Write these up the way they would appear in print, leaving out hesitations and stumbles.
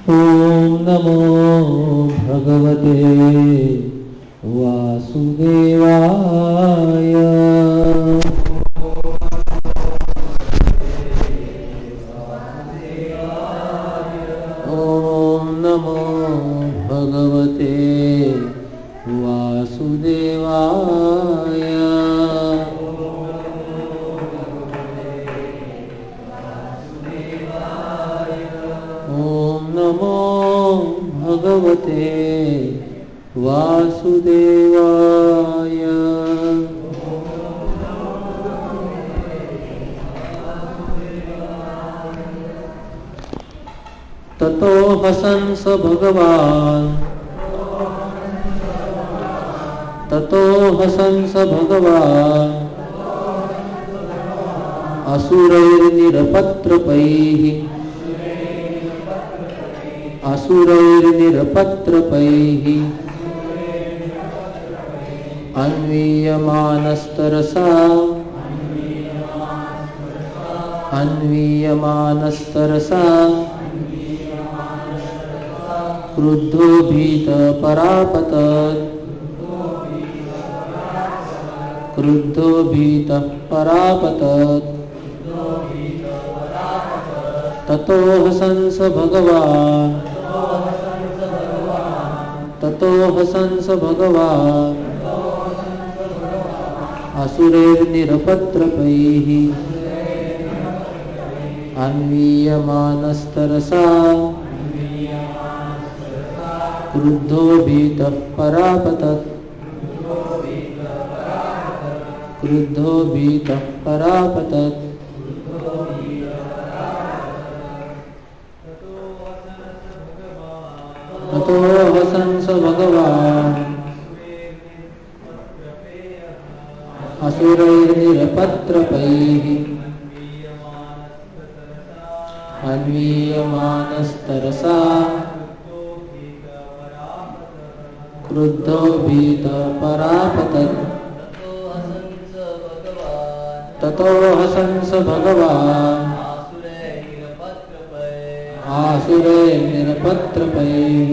ॐ नमो भगवते वासुदेवाय। ॐ नमो भगवते वासुदेवाय। ॐ नमो भगवते वासुदेवाय। ततो हसन्स भगवान् असुरैर्निरपत्रपैः अन्वीयमानस्तरसा क्रुद्धो भीतः परापतत्। ततो हसन्स भगवान् असुरैर्निरपत्रपैः अन्वीयमानस्तरसा क्रुद्धो भीतः परापतत्। ततो हसन्स भगवान् असुरैर्निरपत्रपैः अन्वीयमानस्तरसा क्रुद्धो भीतः परापतत्। ततो हसन्स भगवान् आसुरैर्निरपत्रपैः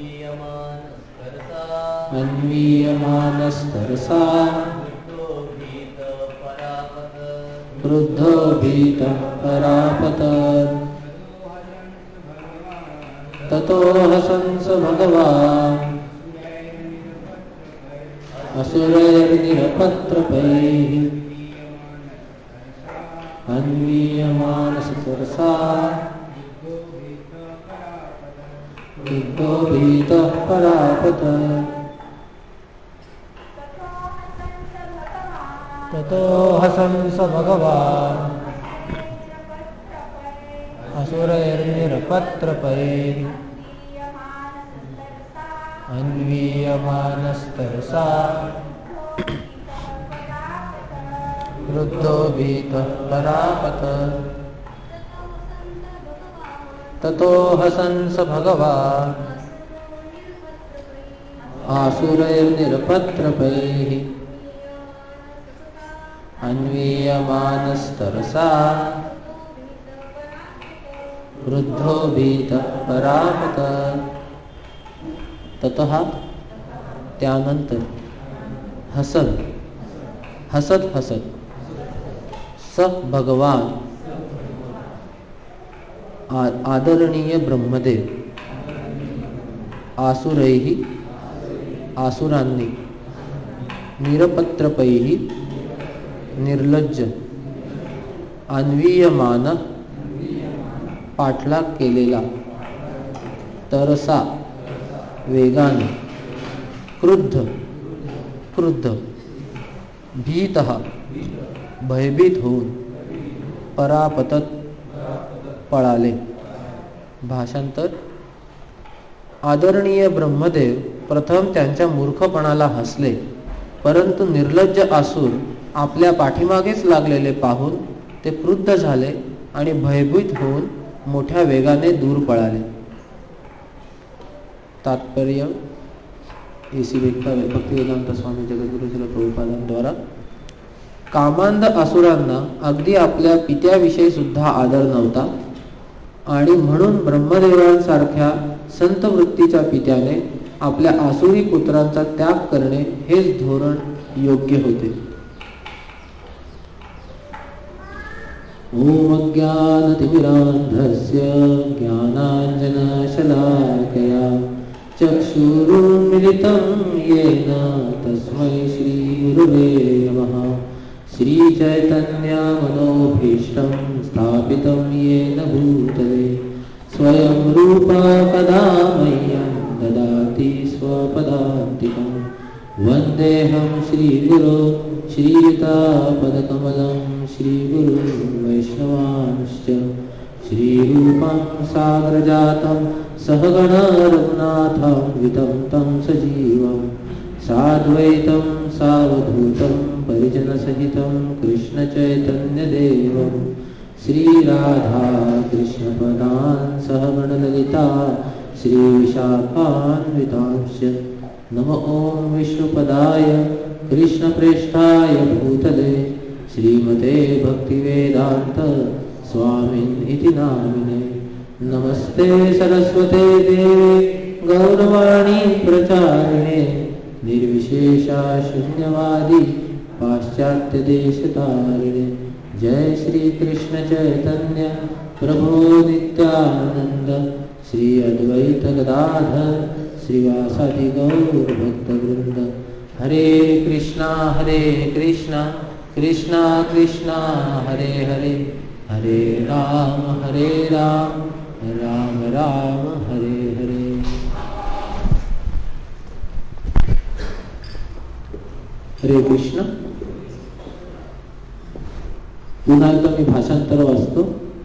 अन्वीयमानस्तरसा क्रुद्धो भीतः परापतत्। ततो हसन्स भगवान् असुरैर्निरपत्रपैः अन्वीयमानस्तरसा क्रुद्धो भीतः परापतत्। ततो हसन्स भगवान् असुरैर्निरपत्रपैः अन्वीयमानस्तरसा क्रुद्धो भीतः परापतत्। ततो हसन्स भगवान् आसुरैर्निरपत्रपैः अन्वीयमानस्तरसा क्रुद्धो भीतः परापतत्। ततः त्यानंतर हसत स भगवान आदरणीय ब्रह्मदेव आसुरांनी निरपत्रपैः निर्लज्ज अन्वीयमान पाठलाग केलेला तरसा वेगाने क्रुद्ध भीतः भयभीत होऊन परापतत पळाले। भाषांतर आदरणीय ब्रह्मदेव प्रथम त्यांच्या मूर्खपणाला हसले, परंतु निर्लज्ज आसुर आपल्या पाठीमागेच लागलेले पाहून ते क्रुद्ध झाले आणि भयभीत होऊन मोठ्या वेगाने दूर पळाले। तात्पर्य AC भक्तिवेदांत स्वामी जगद्गुरु श्रील प्रभुपादांद्वारा कामांध असुरांना अगदी आपल्या पित्याविषयी सुद्धा आदर नव्हता आणि म्हणून ब्रह्मदेवांसारख्या संत वृत्तीच्या पित्याने आपल्या आसुरी पुत्रांचा त्याग करणे हेच धोरण योग्य होते. ओम अज्ञानतिमिरान्धस्य ज्ञानाञ्जनशलाकया चक्षुरुन्मिलितं येन तस्मै श्रीगुरवे नमः. श्रीचैतन्यमनोभीष्टं स्थापितं येन भूतले स्वयं रूपा कदा मह्यं ददाति स्वपदान्तिकं. वन्देऽहं श्रीगुरो श्रीयुतापदकमलं श्रीगुरु वैष्णवांश्च. श्रीरूपं साग्रजातं सहगण रघुनाथान्वितं तं सजीवं साद्वैतं सावधूतं परिजनसहितं कृष्णचैतन्यदेवं श्रीराधा कृष्णपदान् सहगणललिता श्रीविशाखान्वितांश्च. नमो ॐ विष्णुपदाय कृष्णप्रेष्ठाय भूतले श्रीमते भक्तिवेदान्त स्वामिनिति नामिने. नमस्ते सरस्वते देवे गौरवाणी प्रचारिणे निर्विशेषा शून्यवादी पाश्चात्यदेशतारिणे. जय श्री कृष्ण चैतन्य प्रभो नित्यानंद श्री अद्वैत गदाधर श्रीवासादि गौर भक्तवृंद. हरे कृष्णा कृष्णा कृष्णा हरे हरे हरे राम राम राम हरे हरे. हरे कृष्ण. पुन्हा एकदा मी भाषांतर वाचतो.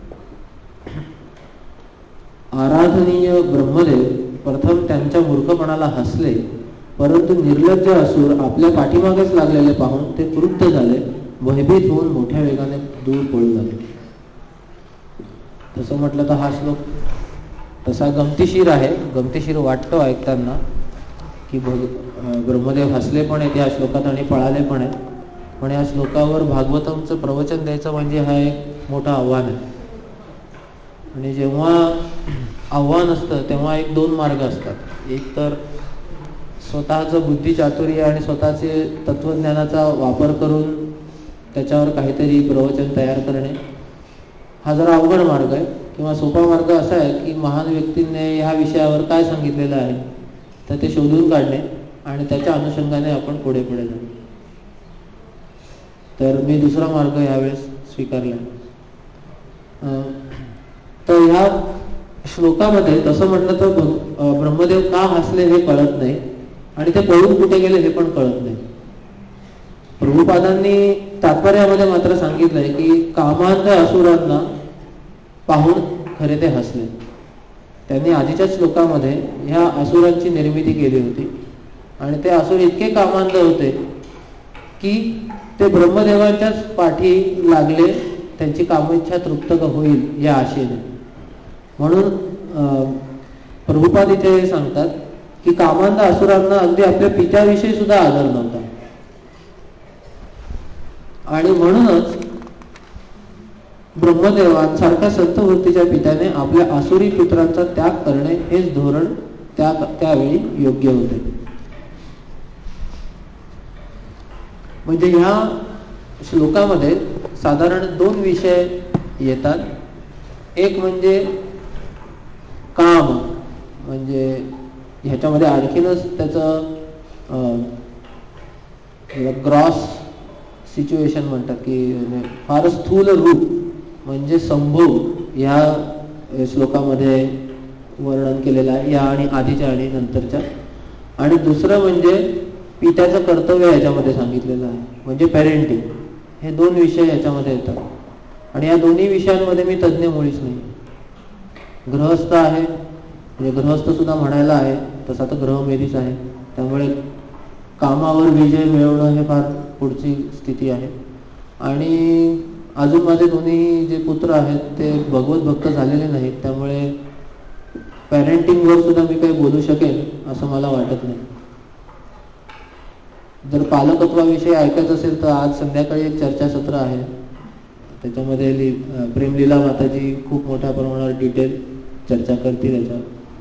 आराधनीय ब्रह्मदेव प्रथम त्यांच्या मूर्खपणाला हसले, परंतु निर्लज्ज असुर आपल्या पाठीमागेच लागलेले पाहून ते क्रुद्ध झाले, भयभीत होऊन मोठ्या वेगाने दूर पळू लागले. तसं म्हटलं तर हा श्लोक तसा गमतीशीर आहे, गमतीशीर वाटतो ऐकताना की ब्रह्मदेव हसले पण आहेत या श्लोकात आणि पळाले पण आहेत. पण या श्लोकावर भागवतमचं प्रवचन द्यायचं म्हणजे हा एक मोठं आव्हान आहे. आणि जेव्हा आव्हान असतं तेव्हा एक दोन मार्ग असतात. एक तर स्वतःचं बुद्धिचातुर्य आणि स्वतःचे तत्वज्ञानाचा वापर करून त्याच्यावर काहीतरी प्रवचन तयार करणे, हा जरा अवघड मार्ग आहे. किंवा सोपा मार्ग असा आहे की महान व्यक्तींनी ह्या विषयावर काय सांगितलेलं आहे तर ते शोधून काढणे आणि त्याच्या अनुषंगाने आपण पुढे जाणे. तर मी दुसरा मार्ग यावेळेस स्वीकारला. तर ह्या श्लोकामध्ये तसं म्हटलं तर ब्रह्मदेव का हसले हे कळत नाही आणि ते पळून कुठे गेले हे पण कळत नाही. प्रभुपादांनी तात्पर्यामध्ये मात्र सांगितलंय की कामांध असुरांना पाहून खरे ते हसले. त्यांनी आधीच्या श्लोकामध्ये ह्या असुरांची निर्मिती केली होती आणि ते असुर इतके कामांध होते की ते ब्रह्मदेवाच्याच पाठी लागले, त्यांची कामेच्छा तृप्त होईल या आशेने. म्हणून प्रभुपाद इथे सांगतात की कामांध असुरांना अगदी आपल्या पित्याविषयी सुद्धा आदर नव्हता आणि म्हणूनच ब्रह्मदेवांसारख्या संत वृत्तीच्या पित्याने आपल्या आसुरी पुत्रांचा त्याग करणे हेच धोरण त्यावेळी योग्य होते. म्हणजे ह्या श्लोकामध्ये साधारण दोन विषय येतात. एक म्हणजे काम, म्हणजे ह्याच्यामध्ये आणखीनच त्याचं ग्रॉस सिच्युएशन म्हणतात की फार स्थूल रूप म्हणजे संभोग ह्या श्लोकामध्ये वर्णन केलेलं आहे, या आणि आधीच्या आणि नंतरच्या. आणि दुसरं म्हणजे पित्याचं कर्तव्य याच्यामध्ये सांगितलेलं आहे, म्हणजे पेरेंटिंग. हे दोन विषय याच्यामध्ये येतात आणि या दोन्ही विषयांमध्ये मी तज्ज्ञ मुळीच नाही. गृहस्थ आहे, म्हणजे गृहस्थ सुद्धा म्हणायला आहे तसा तर ग्रहमेधीच आहे, त्यामुळे कामावर विजय मिळवणं हे फार पुढची स्थिती आहे. आणि अजून माझे दोन्ही जे पुत्र आहेत ते भगवत भक्त झालेले नाहीत, त्यामुळे पॅरेंटिंगवर सुद्धा मी काही बोलू शकेल असं मला वाटत नाही. जर पालकत्वाविषयी ऐकायचं असेल तर आज संध्याकाळी एक चर्चासत्र आहे, त्याच्यामध्ये प्रेमलीला माताजी खूप मोठ्या प्रमाणावर डिटेल चर्चा करतील याच्यावर.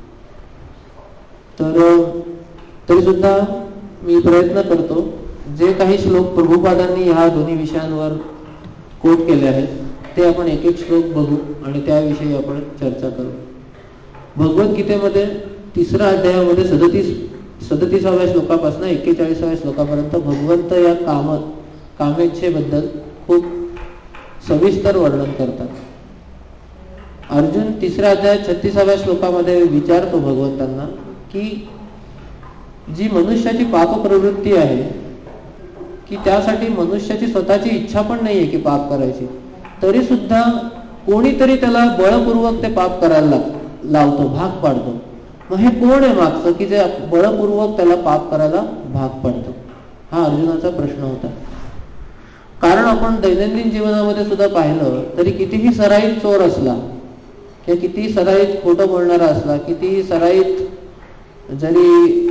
तर तरी सुद्धा मी प्रयत्न करतो जे काही श्लोक प्रभुपादांनी ह्या दोन्ही विषयांवर कोट केले आहेत ते आपण एक एक श्लोक बघू आणि त्याविषयी आपण चर्चा करू. भगवद्गीतेमध्ये 3ऱ्या अध्यायामध्ये 37व्या श्लोकापासून 41व्या श्लोकापर्यंत भगवंत या कामेच्छेबद्दल खूप सविस्तर वर्णन करतात. अर्जुन 3ऱ्या अध्यायात 36व्या श्लोकामध्ये विचारतो भगवंतांना की जी मनुष्याची पाप प्रवृत्ती आहे की त्यासाठी मनुष्याची स्वतःची इच्छा पण नाहीये की पाप करायची, तरी सुद्धा कोणीतरी त्याला बळपूर्वक ते पाप करायला लावतो, भाग पाडतो. मग हे कोण आहे मागचं की जे बळपूर्वक त्याला पाप करायला भाग पाडतो? हा अर्जुनाचा प्रश्न होता. कारण आपण दैनंदिन जीवनामध्ये सुद्धा पाहिलं तरी कितीही सराईत चोर असला किंवा किती सराईत खोटं बोलणारा असला, किती सराईत जरी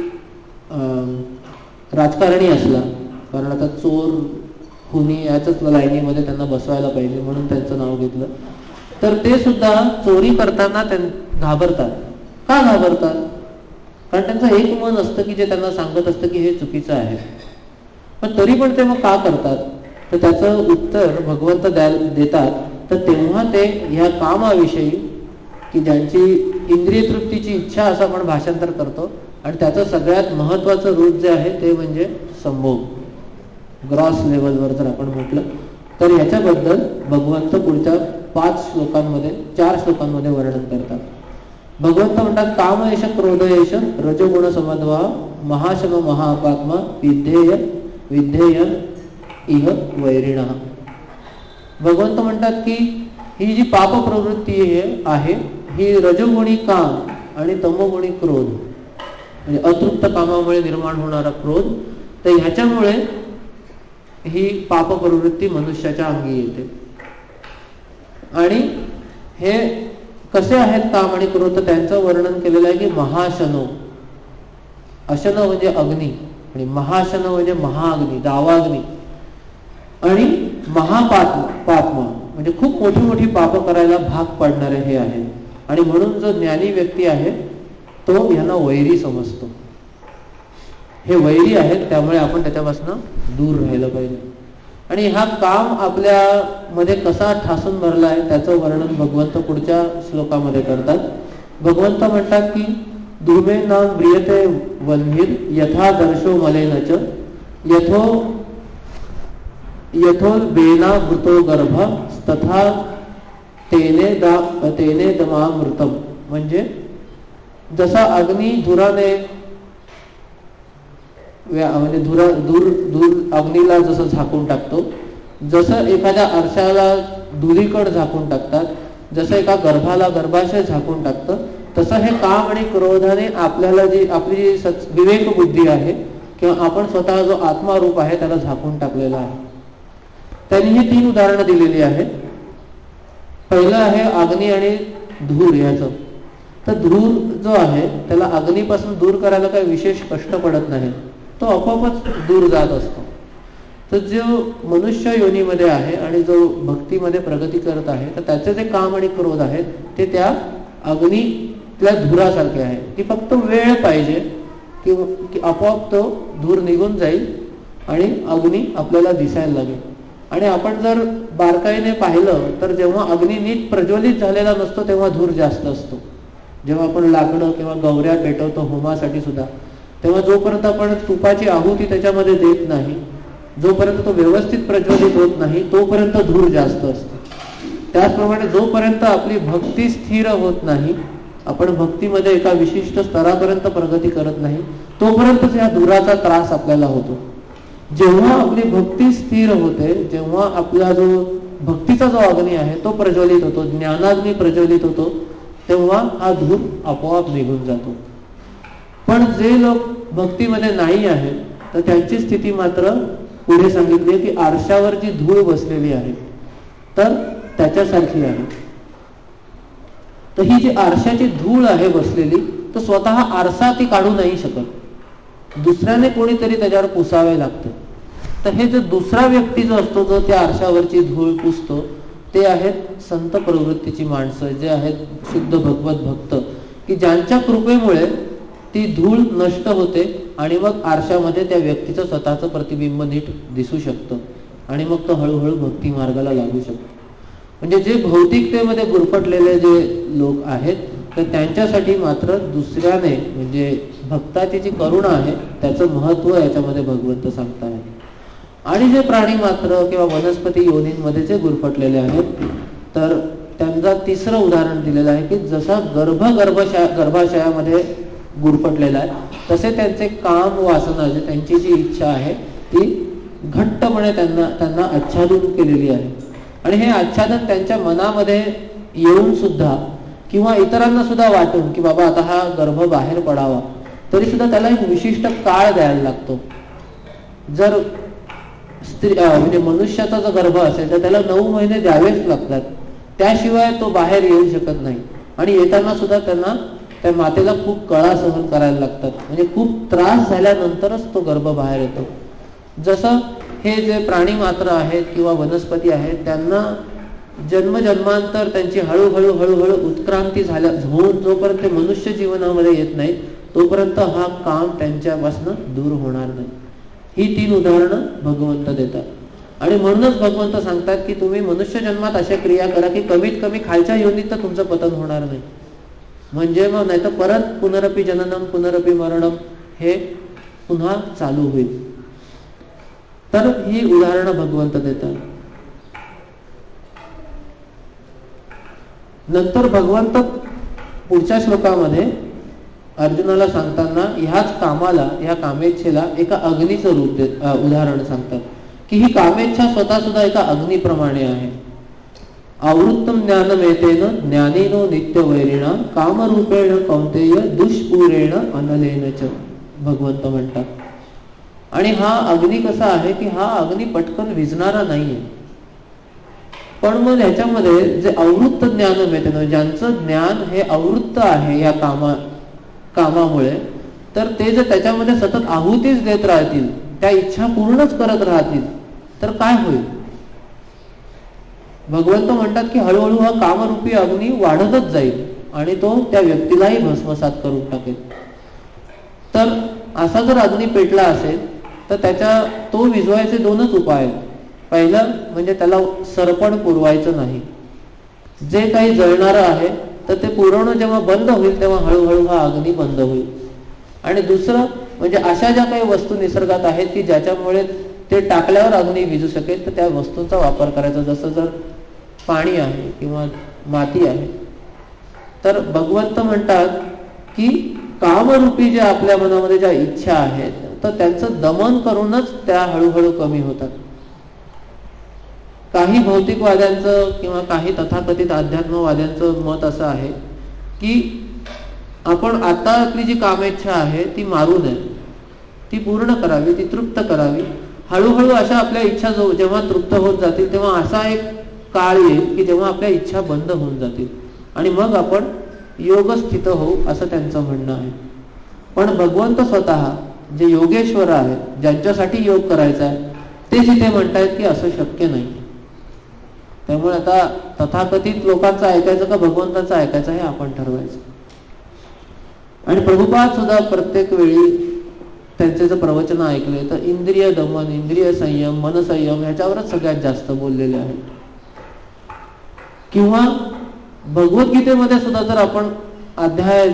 राजकारणी असला, कारण आता चोर खुनी याच लाईनीमध्ये त्यांना बसवायला पाहिजे म्हणून त्यांचं नाव घेतलं, तर ते सुद्धा चोरी करताना घाबरतात. का घाबरतात? कारण त्यांचं एक मन असतं की जे त्यांना सांगत असतं की हे चुकीचं आहे. पण तरी पण ते मग का करतात? तर त्याचं उत्तर भगवंत देतात. तर तेव्हा ते ह्या कामाविषयी की ज्यांची इंद्रिय तृप्तीची इच्छा असं आपण भाषांतर करतो आणि त्याचं सगळ्यात महत्वाचं रूप जे आहे ते म्हणजे संभोग, ग्रॉस लेवलवर जर आपण म्हटलं तर ह्याच्याबद्दल भगवंत पुढच्या 4 श्लोकांमध्ये वर्णन करतात. भगवंत म्हणतात काम एष क्रोध एष रजोगुण समद्वा महाशम महापात्मा विद्धेय इह वैरिणः. भगवंत म्हणतात की ही जी पाप प्रवृत्ती आहे ही रजोगुणी काम आणि तमोगुणी क्रोध, म्हणजे अतृप्त कामामुळे निर्माण होणारा क्रोध, तर ह्याच्यामुळे ही पाप प्रवृत्ती मनुष्याच्या अंगी येते. आणि हे कसे आहेत काम आणि क्रोध? त्यांचं वर्णन केलेलं आहे की महाशनो, अशन म्हणजे अग्नी आणि महाशन म्हणजे महाअग्नी, दावाग्नी, आणि महापात्मा म्हणजे खूप मोठी मोठी पाप करायला भाग पाडणारे हे आहे. आणि म्हणून जो ज्ञानी व्यक्ती आहे तो यांना वैरी समजतो. हे वैरी आहेत, त्यामुळे आपण त्याच्यापासून दूर राहिलं पाहिजे. आणि हा काम आपल्या मध्ये कसा ठासून भरलाय त्याचं वर्णन भगवंत पुढच्या श्लोकामध्ये करतात. भगवंत म्हणतात की धूमे न व्रियते वल्मीर यथा दर्शो मलेनच यथोल्बेना वृतो गर्भ तथा तेने दमामृतम. म्हणजे जसा अग्नी धुराने म्हणजे धूर अग्नीला जसं झाकून टाकतो, जसं एखाद्या आरशाला धुलीकड झाकून टाकतात, जसं एका गर्भाशय झाकून टाकतं, तसं हे काम आणि क्रोधाने आपल्याला जी आपली विवेक बुद्धी आहे किंवा आपण स्वतः जो आत्मारूप आहे त्याला झाकून टाकलेला आहे. त्यांनी ही 3 उदाहरणं दिलेली आहेत. पहिलं आहे अग्नी आणि धूर याचं. तर धूर जो आहे त्याला अग्नीपासून दूर करायला काही विशेष कष्ट पडत नाही, तो आपोआपच दूर जात असतो. तर जो मनुष्य योनीमध्ये आहे आणि जो भक्तीमध्ये प्रगती करत आहे तर त्याचे जे काम आणि क्रोध आहेत ते त्या अग्नीतल्या धुरासारखे आहे की फक्त वेळ पाहिजे की आपोआप तो धूर निघून जाईल आणि अग्नी आपल्याला दिसायला लागेल. आणि आपण जर बारकाईने पाहिलं तर जेव्हा अग्नी नीट प्रज्वलित झालेला नसतो तेव्हा धूर जास्त असतो. जेव्हा आपण लाकडं किंवा गवऱ्या पेटवतो होमासाठी सुद्धा, तेव्हा जोपर्यंत आपण तुपाची आहुती त्याच्यामध्ये देत नाही, जोपर्यंत तो व्यवस्थित प्रज्वलित होत नाही तोपर्यंत धूर जास्त असतो. त्याचप्रमाणे जोपर्यंत आपली भक्ती स्थिर होत नाही, आपण भक्तीमध्ये एका विशिष्ट स्तरापर्यंत प्रगती करत नाही, तोपर्यंतच या धुराचा त्रास आपल्याला होतो. जेव्हा आपली भक्ती स्थिर होते, जेव्हा आपला जो भक्तीचा जो अग्नी आहे तो प्रज्वलित होतो, ज्ञानाग्नी प्रज्वलित होतो, तेव्हा हा धूर आपोआप निघून जातो. पण जे लोक भक्तीमध्ये नाही आहेत तर त्यांची स्थिती मात्र पुढे सांगितली की आरशावर जी धूळ बसलेली आहे तर त्याच्यासारखी आहे. तर ही जी आरशाची धूळ आहे बसलेली, तर स्वतः आरसा ती काढू नाही शकत, दुसऱ्याने कोणीतरी त्याच्यावर पुसावे लागतं. तर हे जो दुसरा व्यक्ती जो असतो जो त्या आरशावरची धूळ पुसतो, ते आहेत संत प्रवृत्तीची माणसं, जे आहेत शुद्ध भगवत भक्त, की ज्यांच्या कृपेमुळे ती धूळ नष्ट होते आणि मग आरशामध्ये त्या व्यक्तीचं स्वतःचं प्रतिबिंब नीट दिसू शकतं आणि मग तो हळूहळू भक्ती मार्गाला लागू शकतो. म्हणजे जे भौतिकतेमध्ये गुरफटलेले जे लोक आहेत, तर त्यांच्यासाठी मात्र दुसऱ्याने म्हणजे भक्ताची जी करुणा आहे त्याचं महत्त्व याच्यामध्ये भगवंत सांगत आहेत. आणि जे प्राणी मात्र किंवा वनस्पती योनींमध्ये जे गुरफटलेले आहेत, तर त्यांचा तिसरं उदाहरण दिलेलं आहे की जसा गर्भाशयामध्ये गुरफटलेला आहे, तसे त्यांचे काम वासना, जे त्यांची जी इच्छा आहे ती घट्टपणे त्यांना आच्छादून केलेली आहे. आणि हे आच्छादन त्यांच्या मनामध्ये येऊन सुद्धा किंवा इतरांना सुद्धा वाटून की बाबा आता हा गर्भ बाहेर पडावा, तरी सुद्धा त्याला एक विशिष्ट काळ द्यायला लागतो. जर म्हणजे मनुष्याचा जर गर्भ असेल तर त्याला 9 महिने द्यावेच लागतात, त्याशिवाय तो बाहेर येऊ शकत नाही. आणि येताना सुद्धा त्यांना त्या मातेला खूप कळा सहन करायला लागतात, म्हणजे खूप त्रास झाल्यानंतरच तो गर्भ बाहेर येतो. जसं हे जे प्राणी मात्र आहेत किंवा वनस्पती आहेत, त्यांना जन्मजन्मांतर त्यांची हळूहळू उत्क्रांती होऊन जोपर्यंत मनुष्य जीवनामध्ये येत नाही तोपर्यंत हा काम त्यांच्यापासून दूर होणार नाही. ही 3 उदाहरणं भगवंत देतात. आणि म्हणूनच भगवंत सांगतात की तुम्ही मनुष्य जन्मात अशा क्रिया करा की कमीत कमी खालच्या योनीत तर तुमचं पतन होणार नाही. म्हणजे मग नाही तर परत पुनरपी जननम पुनरपी मरणम हे पुन्हा चालू होईल. तर ही उदाहरणं भगवंत देतात. नंतर भगवंत पुढच्या श्लोकामध्ये अर्जुनाला सांगताना ह्याच कामाला, ह्या कामेच्छेला एका अग्नीचं रूप उदाहरण सांगतात की ही कामेच्छा स्वतः सुद्धा एका अग्निप्रमाणे आहे. आवृत्तम ज्ञानमेतेन ज्ञानेनो नित्यवैरिणा कामरूपेण कौंतेय दुष्पूरेण अनलेन च, भगवंत म्हणतात. आणि हा अग्नी कसा आहे की हा अग्नी पटकन विझणारा नाहीये, पण मग ह्याच्यामध्ये जे आवृत्त ज्ञान मिळते, ज्यांचं ज्ञान हे आवृत्त आहे या कामामुळे, तर ते जर त्याच्यामध्ये सतत आहुतीच देत राहतील, त्या इच्छा पूर्णच करत राहतील, तर काय होईल? भगवंत म्हणतात की हळूहळू हा कामरूपी अग्नी वाढतच जाईल आणि तो त्या व्यक्तीलाही भस्मसात करून टाकेल. तर असा जर अग्नी पेटला असेल तर तो विझवायचे 2च उपाय आहेत. पहिलं म्हणजे त्याला सरपण पुरवायचं नाही. जे काही जळणारं आहे तर ते पुरवणं जेव्हा बंद होईल तेव्हा हळूहळू हा अग्नी बंद होईल. आणि दुसरं म्हणजे अशा ज्या काही वस्तू निसर्गात आहेत की ज्याच्यामुळे ते टाकल्यावर अग्नी विझू शकेल, तर त्या वस्तूंचा वापर करायचा. जसं जर पाणी आहे किंवा माती आहे, तर भगवंत म्हणतात की कामरूपी जे आपल्या मनामध्ये ज्या इच्छा आहेत तर त्यांचं दमन करूनच त्या हळूहळू कमी होतात. काही भौतिकवाद्यांचं किंवा काही तथाकथित अध्यात्मवाद्यांचं मत असं आहे की आपण आता आपली जी कामेच्छा आहे ती मारू नये, ती पूर्ण करावी, ती तृप्त करावी. हळूहळू अशा आपल्या इच्छा जेव्हा तृप्त होत जातील तेव्हा असा एक काळ येईल की जेव्हा आपल्या इच्छा बंद होऊन जातील आणि मग आपण योगस्थित होऊ, असं त्यांचं म्हणणं आहे. पण भगवंत स्वतः जे योगेश्वर आहेत, ज्यांच्यासाठी योग करायचा आहे, ते जिथे म्हणतायत की असं शक्य नाही. त्यामुळे आता तथाकथित लोकांचं ऐकायचं का भगवंताचं ऐकायचं हे आपण ठरवायचं. आणि प्रभुपाद सुद्धा प्रत्येक वेळी त्यांचे जर प्रवचन ऐकले तर इंद्रिय दमन, इंद्रिय संयम, मनसंयम ह्याच्यावरच सगळ्यात जास्त बोललेले आहेत. किंवा भगवद्गीतेमध्ये सुद्धा जर आपण अध्याय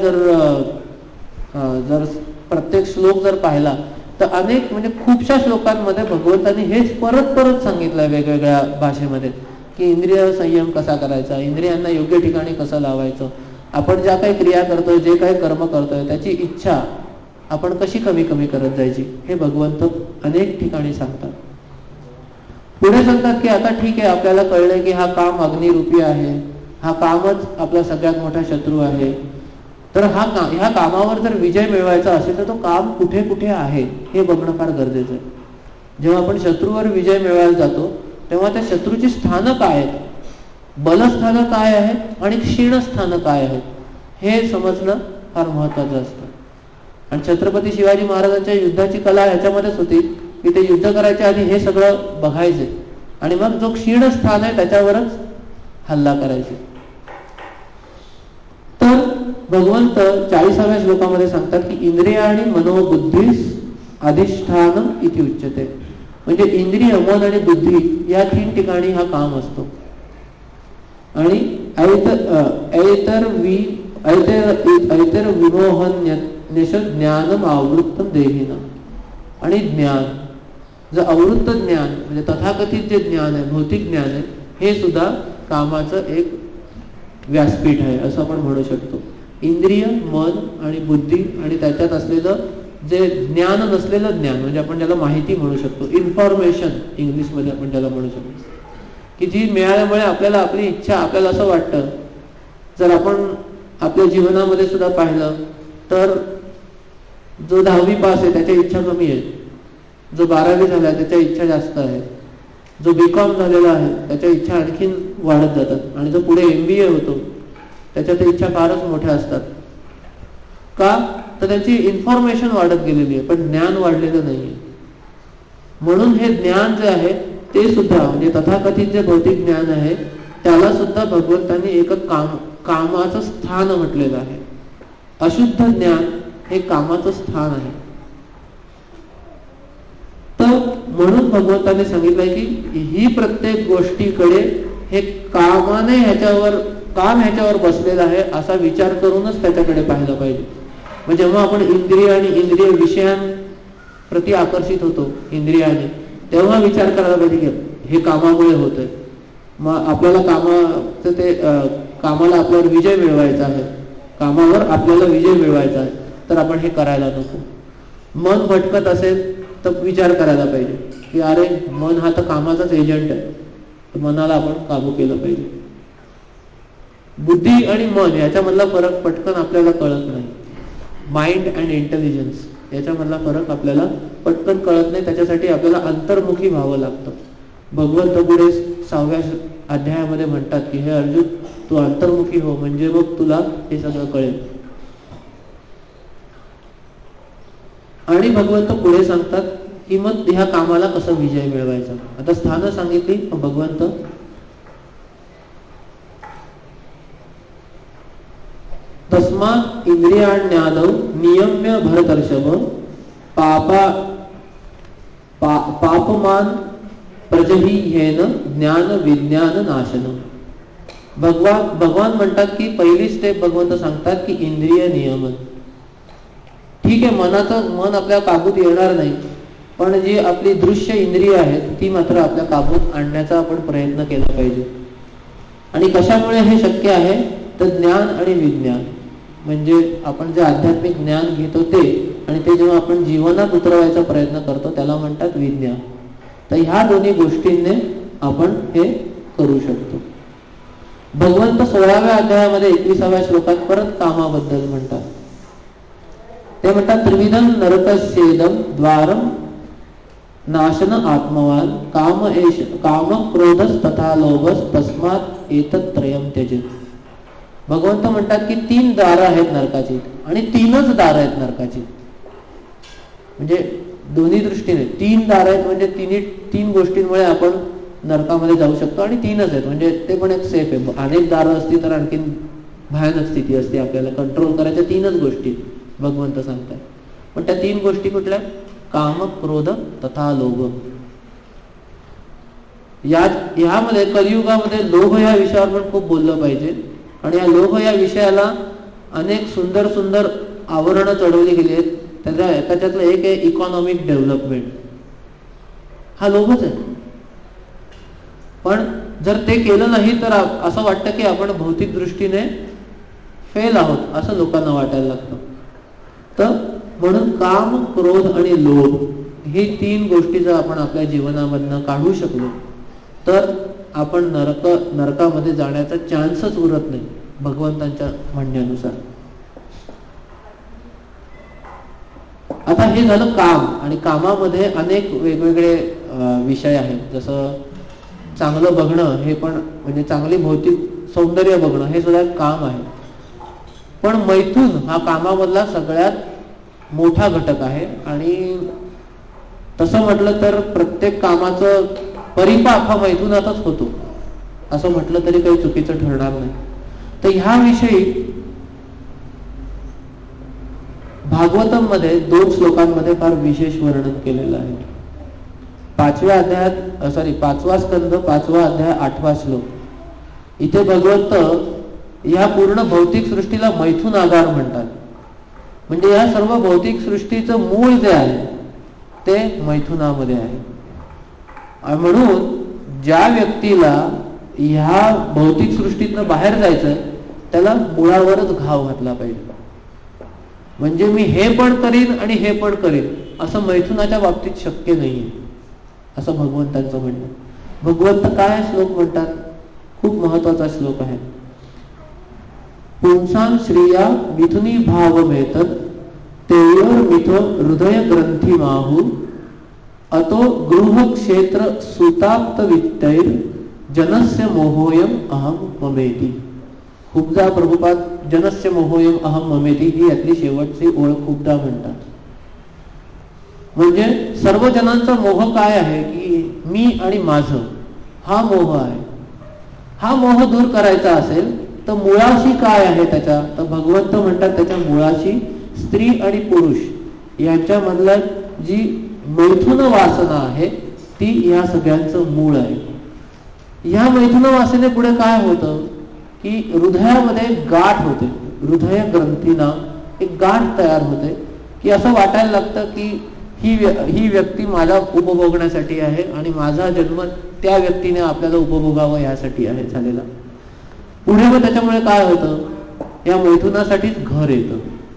जर प्रत्येक श्लोक जर पाहिला तर अनेक म्हणजे खूपशा श्लोकांमध्ये भगवंतांनी हेच परत परत सांगितलंय वेगवेगळ्या भाषेमध्ये की इंद्रिय संयम कसा करायचा, इंद्रियांना योग्य ठिकाणी कसं लावायचं, आपण ज्या काही क्रिया करतोय, जे काही कर्म करतोय त्याची इच्छा आपण कशी कमी कमी करत जायची, हे भगवंत अनेक ठिकाणी सांगतात. पुढे सांगतात की आता ठीक आहे, आपल्याला कळलंय की हा काम अग्निरूपी आहे, हा कामच आपला सगळ्यात मोठा शत्रू आहे. तर ह्या कामावर जर विजय मिळवायचा असेल तर तो काम कुठे कुठे आहे हे बघणं फार गरजेचं आहे. जेव्हा आपण शत्रूवर विजय मिळवायला जातो तेव्हा त्या शत्रूची स्थानं काय आहेत, बलस्थानं काय आहेत आणि क्षीणस्थानं काय आहेत, हे समजणं फार महत्वाचं असतं. आणि छत्रपती शिवाजी महाराजांच्या युद्धाची कला ह्याच्यामध्येच होती की ते युद्ध करायच्या आधी हे सगळं बघायचे आणि मग जो क्षीण स्थान आहे त्याच्यावरच हल्ला करायचे. तर भगवंत 40व्या श्लोकामध्ये सांगतात की इंद्रिय आणि मनोबुद्धीस अधिष्ठान इति उच्यते. म्हणजे इंद्रिय, मन आणि बुद्धी या 3 ठिकाणी हा काम असतो. आणि ऐतर विमोहन्यश ज्ञानम आवृत्तम देहिना. आणि ज्ञान, जर आवृत्त ज्ञान म्हणजे तथाकथित जे ज्ञान आहे, भौतिक ज्ञान आहे, हे सुद्धा कामाचं एक व्यासपीठ आहे असं आपण म्हणू शकतो. इंद्रिय, मन आणि बुद्धी आणि त्याच्यात असलेलं जे ज्ञान नसलेलं ज्ञान म्हणजे आपण ज्याला माहिती म्हणू शकतो, इन्फॉर्मेशन इंग्लिशमध्ये आपण ज्याला म्हणू शकतो, की जी मिळाल्यामुळे आपल्याला आपली इच्छा, आपल्याला असं वाटतं. जर आपण आपल्या जीवनामध्ये सुद्धा पाहिलं तर जो 10वी पास आहे त्याच्या इच्छा कमी आहे, जो 12वी झाला त्याच्या इच्छा जास्त आहे, जो BCom झालेला आहे त्याच्या इच्छा आणखीन वाढत जातात, आणि जो पुढे MBA होतो त्याच्या त्या इच्छा फारच मोठ्या असतात. का तर त्यांची इन्फॉर्मेशन वाढत गेलेली आहे, पण ज्ञान वाढलेलं नाहीये. म्हणून हे ज्ञान जे आहे ते सुद्धा म्हणजे तथाकथित जे भौतिक ज्ञान आहे त्याला सुद्धा भगवंतांनी एक कामाचं स्थान म्हटलेलं आहे. अशुद्ध ज्ञान हे कामाचं स्थान आहे. तर म्हणून भगवंतांनी सांगितलंय की ही प्रत्येक गोष्टीकडे हे काम ह्याच्यावर बसलेलं आहे असा विचार करूनच त्याच्याकडे पाहिलं पाहिजे. मग जेव्हा आपण इंद्रिय आणि इंद्रिय विषयांप्रती आकर्षित होतो इंद्रियाने, तेव्हा विचार करायला पाहिजे की हे कामामुळे होतंय. मग आपल्याला कामाला आपल्यावर विजय मिळवायचा आहे, कामावर आपल्याला विजय मिळवायचा आहे, तर आपण हे करायला नको. मन भटकत असेल तर विचार करायला पाहिजे की अरे मन हा तर कामाचाच एजंट आहे, तर मनाला आपण काबू केलं पाहिजे. बुद्धी आणि मन याच्यामधला फरक पटकन आपल्याला कळत नाही. माइंड अँड इंटेलिजन्स याच्यामधला फरक आपल्याला पटकन कळत नाही. त्याच्यासाठी आपल्याला अंतर्मुखी व्हावं लागतं. भगवंत पुढे 6व्या अध्यायामध्ये म्हणतात की हे अर्जुन, तू अंतर्मुखी हो, म्हणजे मग तुला हे सगळं कळेल. आणि भगवंत पुढे सांगतात की मग ह्या कामाला कसं विजय मिळवायचा. आता स्थानं सांगितली. भगवंत तस्मात् इंद्रियाण्यादौ नियम्य भरतर्षभ पापमान प्रजहीयेन ज्ञान विज्ञान नाशनम. भगवान म्हणतात की पहिली स्टेप भगवंत सांगतात की इंद्रिय नियमन. ठीक आहे, मन आपल्या काबूत येणार नाही, पण जी आपली दृश्य इंद्रिय आहेत ती मात्र आपल्या काबूत आणण्याचा आपण प्रयत्न केला पाहिजे. आणि कशामुळे हे शक्य आहे तर ज्ञान आणि विज्ञान, म्हणजे आपण जे आध्यात्मिक ज्ञान घेतो ते, आणि ते जेव्हा आपण जीवनात उतरवायचा प्रयत्न करतो त्याला म्हणतात विज्ञान. तर ह्या दोन्ही गोष्टींनी आपण हे करू शकतो. भगवंत 16व्या अध्यायामध्ये 21व्या श्लोकात परत कामाबद्दल म्हणतात. ते म्हणतात त्रिविधम नरकस्येदम द्वारम नाशन आत्मवान काम क्रोधस तथा लोभस तस्मात् एतत्त्रयम त्यजेत. भगवंत म्हणतात की 3 दारं आहेत नरकाची, आणि 3च दारं आहेत नरकाची. म्हणजे दोन्ही दृष्टीने 3 दारं आहेत, म्हणजे 3 गोष्टींमुळे आपण नरकामध्ये जाऊ शकतो, आणि 3च आहेत म्हणजे ते पण एक सेफ आहे. अनेक दारं असती तर आणखीन भयानक स्थिती असते. आपल्याला कंट्रोल करायच्या 3च गोष्टी भगवंत सांगतात. पण त्या 3 गोष्टी कुठल्या? काम, क्रोध तथा लोभ. ह्यामध्ये कलियुगामध्ये लोभ या विषयावर पण खूप बोललं पाहिजे. आणि या लोभ या विषयाला अनेक सुंदर सुंदर आवरणं चढवली गेली आहेत. त्याच्यातलं एक आहे इकॉनॉमिक डेव्हलपमेंट. हा लोभच आहे. पण जर ते केलं नाही तर असं वाटतं की आपण भौतिक दृष्टीने फेल आहोत असं लोकांना वाटायला लागतं. तर म्हणून काम, क्रोध आणि लोभ ही 3 गोष्टी जर आपण आपल्या जीवनामधनं काढू शकलो तर आपण नरकामध्ये जाण्याचा चान्सच उरत नाही भगवंतांच्या म्हणण्यानुसार. आता हे झालं काम. आणि कामामध्ये अनेक वेगवेगळे विषय आहेत. जसं चांगलं बघणं हे पण, म्हणजे चांगली भौतिक सौंदर्य बघणं हे सुद्धा काम आहे. पण मैथून हा कामामधला सगळ्यात मोठा घटक आहे. आणि तसं म्हटलं तर प्रत्येक कामाचं परिपाक हा मैथुनातच होतो. असं म्हटलं तरी काही चुकीचं ठरणार नाही. तर ह्याविषयी भागवतम मध्ये 2 श्लोकांमध्ये फार विशेष वर्णन केलेलं आहे. 5व्या अध्यायात 5वा स्कंद 5वा अध्याय 8वा श्लोक. इथे भगवंत ह्या पूर्ण भौतिक सृष्टीला मैथुन आगार म्हणतात. म्हणजे या सर्व भौतिक सृष्टीचं मूळ जे आहे ते मैथुनामध्ये आहे. म्हणून ज्या व्यक्तीला ह्या भौतिक सृष्टीतनं बाहेर जायचंय त्याला मुळावरच घाव घातला पाहिजे. म्हणजे मी हे पण करीन आणि हे पण करीन असं मैथुनाच्या बाबतीत शक्य नाहीये असं भगवंतांचं म्हणणं. भगवंत काय श्लोक म्हणतात, खूप महत्वाचा श्लोक आहे. पुंसां श्रिया मिथुनी भावमेतत् तेयोर मिथो हृदय ग्रंथी माहू अतो गृह क्षेत्र सुताप्त वित्तैर जनस्य मोहोयम अहम ममेती. खूपदा प्रभुपाद जनस्य मोहोयम अहम ममेती ही यातली शेवटची ओळख खूपदा म्हणतात. म्हणजे सर्व जणांचा मोह काय आहे की मी आणि माझं हा मोह आहे. हा मोह दूर करायचा असेल तर मुळाशी काय आहे त्याच्या, तर भगवंत म्हणतात त्याच्या मुळाशी स्त्री आणि पुरुष यांच्यामधला जी मैथुन वासना आहे ती ह्या सगळ्यांचं मूळ आहे. ह्या मैथुन वासने पुढे काय होतं की हृदयामध्ये गाठ होते. हृदय ग्रंथीना एक गाठ तयार होते की असं वाटायला लागतं की ही व्यक्ती मला उपभोगण्यासाठी आहे आणि माझा जन्म त्या व्यक्तीने आपल्याला उपभोगावं यासाठी आहे झालेला. पुढे मग त्याच्यामुळे काय होतं, या मैथुनासाठीच घर येतं.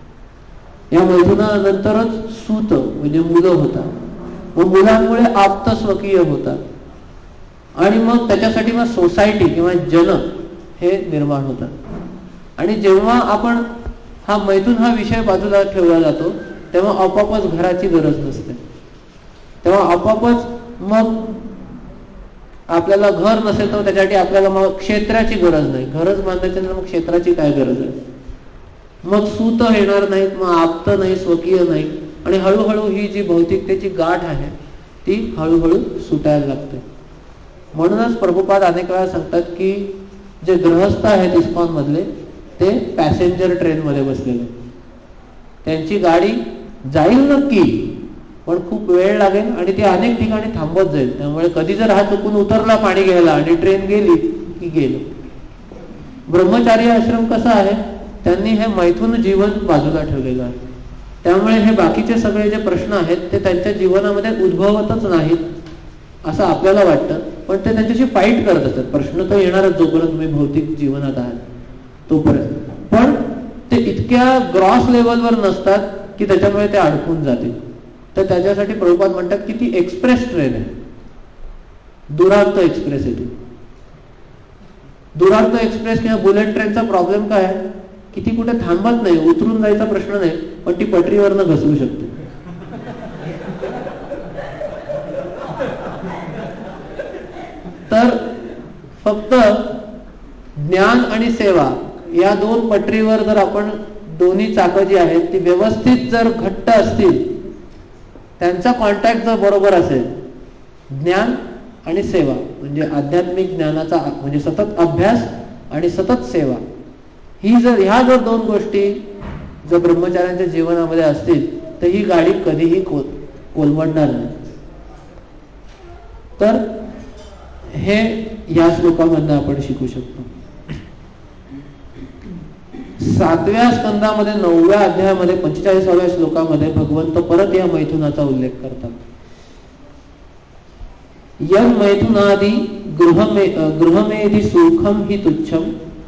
या मैथुनानंतरच सूत म्हणजे मुलं होतात. मग मुलांमुळे आप्त स्वकीय होतात आणि मग त्याच्यासाठी मग सोसायटी किंवा जन हे निर्माण होतात. आणि जेव्हा आपण हा मैथुन हा विषय बाजूला ठेवला जातो तेव्हा आपोआपच घराची गरज नसते. तेव्हा आपोआपच मग आपल्याला घर नसेल तर त्याच्यासाठी आपल्याला मग क्षेत्राची गरज नाही. घरच बांधायची तर मग क्षेत्राची काय गरज आहे. मग सूत येणार नाहीत, मग आप्त नाही, स्वकीय नाही आणि हळूहळू ही जी भौतिकतेची गाठ आहे ती हळूहळू सुटायला लागते. म्हणूनच प्रभुपाद अनेक वेळा सांगतात की जे गृहस्थ आहेत इस्कॉन मधले ते पॅसेंजर ट्रेन मध्ये बसलेले. त्यांची गाडी जाईल नक्की पण खूप वेळ लागेल आणि ती अनेक ठिकाणी थांबत जाईल. त्यामुळे कधी जर हा चुकून उतरला पाणी घ्यायला आणि ट्रेन गेली की गेलं. ब्रह्मचारी आश्रम कसा आहे, त्यांनी हे मैथुन जीवन बाजूला ठेवलेलं आहे. त्यामुळे हे बाकीचे सगळे जे प्रश्न आहेत ते त्यांच्या जीवनामध्ये उद्भवतच नाहीत असं आपल्याला वाटतं. पण ते त्यांच्याशी फाईट करत असतात. प्रश्न तर येणारच जोपर्यंत तुम्ही भौतिक जीवनात आहात तोपर्यंत. पण ते इतक्या ग्रॉस लेवलवर नसतात की त्याच्यामुळे ते अडकून जातील. तर त्याच्यासाठी प्रभुपाद म्हणतात की ती एक्सप्रेस ट्रेन आहे, दुरांत एक्सप्रेस आहे ती. दुरांत एक्सप्रेस किंवा बुलेट ट्रेनचा प्रॉब्लेम काय आहे की ती कुठे थांबत नाही. उतरून जायचा प्रश्न नाही पण ती पटरीवरनं घसरू शकते. तर फक्त ज्ञान आणि सेवा या 2 पटरीवर जर आपण दोन्ही चाकं जी आहेत ती व्यवस्थित जर घट्ट असतील, त्यांचा कॉन्टॅक्ट जर बरोबर असेल, ज्ञान आणि सेवा म्हणजे आध्यात्मिक ज्ञानाचा म्हणजे सतत अभ्यास आणि सतत सेवा, ह्या जर 2 गोष्टी जर ब्रह्मचार्यांच्या जीवनामध्ये असतील तर ही गाडी कधीही कोलमडणार नाही. तर हे या श्लोकामधनं आपण शिकू शकतो. 7व्या स्कंदामध्ये 9व्या अध्यायामध्ये 45व्या श्लोकामध्ये भगवंत परत या मैथुनाचा उल्लेख करतात. यन मैथुनादी गृहमेधि सुखम हि तुच्छम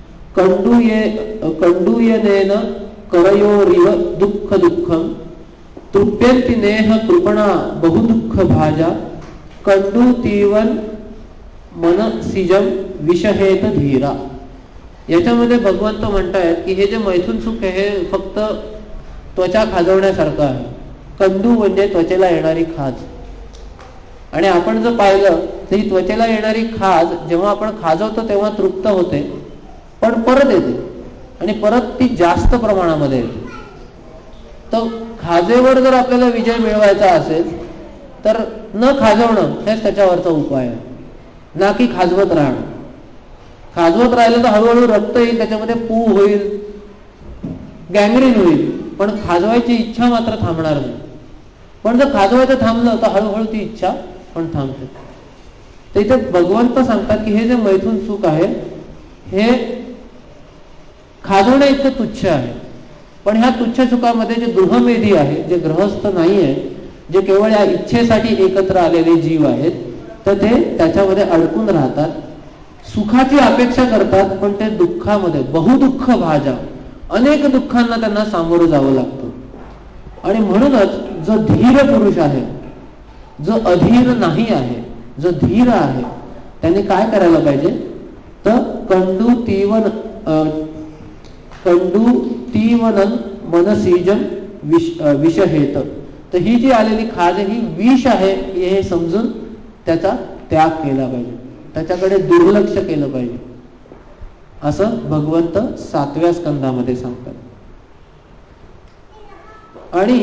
कंडूयनेन करयोरिव दुःख दुःखम तृप्यन्ति नेह कृपणा बहुदुःख भाजा कंडूतीवन मनसिजम विषहेत धीरा. याच्यामध्ये भगवंत म्हणतायत की हे जे मैथुन सुख आहे हे फक्त त्वचा खाजवण्यासारखं आहे. कंदू म्हणजे त्वचेला येणारी खाज. आणि आपण जर पाहिलं तर ही त्वचेला येणारी खाज जेव्हा आपण खाजवतो तेव्हा तृप्त होते पण परत येते आणि परत ती जास्त प्रमाणामध्ये येते. तर खाजेवर जर आपल्याला विजय मिळवायचा असेल तर न खाजवणं हेच त्याच्यावरचा उपाय आहे, ना की खाजवत राहणं. खाजवत राहिलं तर हळूहळू रक्त येईल, त्याच्यामध्ये पू होईल, गँग्रीन होईल, पण खाजवायची इच्छा मात्र थांबणार नाही. पण जर खाजवायचं थांबलं तर हळूहळू ती इच्छा पण थांबते. तर इथे भगवंत सांगतात की हे जे मैथून सुख आहे हे खाजवण्या इतकं तुच्छ आहे. पण ह्या तुच्छ सुखामध्ये जे गृहमेधी आहे, जे गृहस्थ नाही आहे, जे केवळ या इच्छेसाठी एकत्र आलेले जीव आहेत, तर ते त्याच्यामध्ये अडकून राहतात, सुखाची अपेक्षा करतात, पण ते दुःखामध्ये बहुदुःख भाजा, अनेक दुःखांना त्यांना सामोरं जावं लागतं. आणि म्हणूनच जो धीर पुरुष आहे, जो अधीर नाही आहे, जो धीर आहे, त्याने काय करायला पाहिजे तर कंडू तीवनन मनसीजन विषहेत. तर ही जी आलेली खाज ही विष आहे हे समजून त्याचा त्याग केला पाहिजे, त्याच्याकडे दुर्लक्ष केलं पाहिजे, असं भगवंत 7व्या स्कंदामध्ये सांगतात. आणि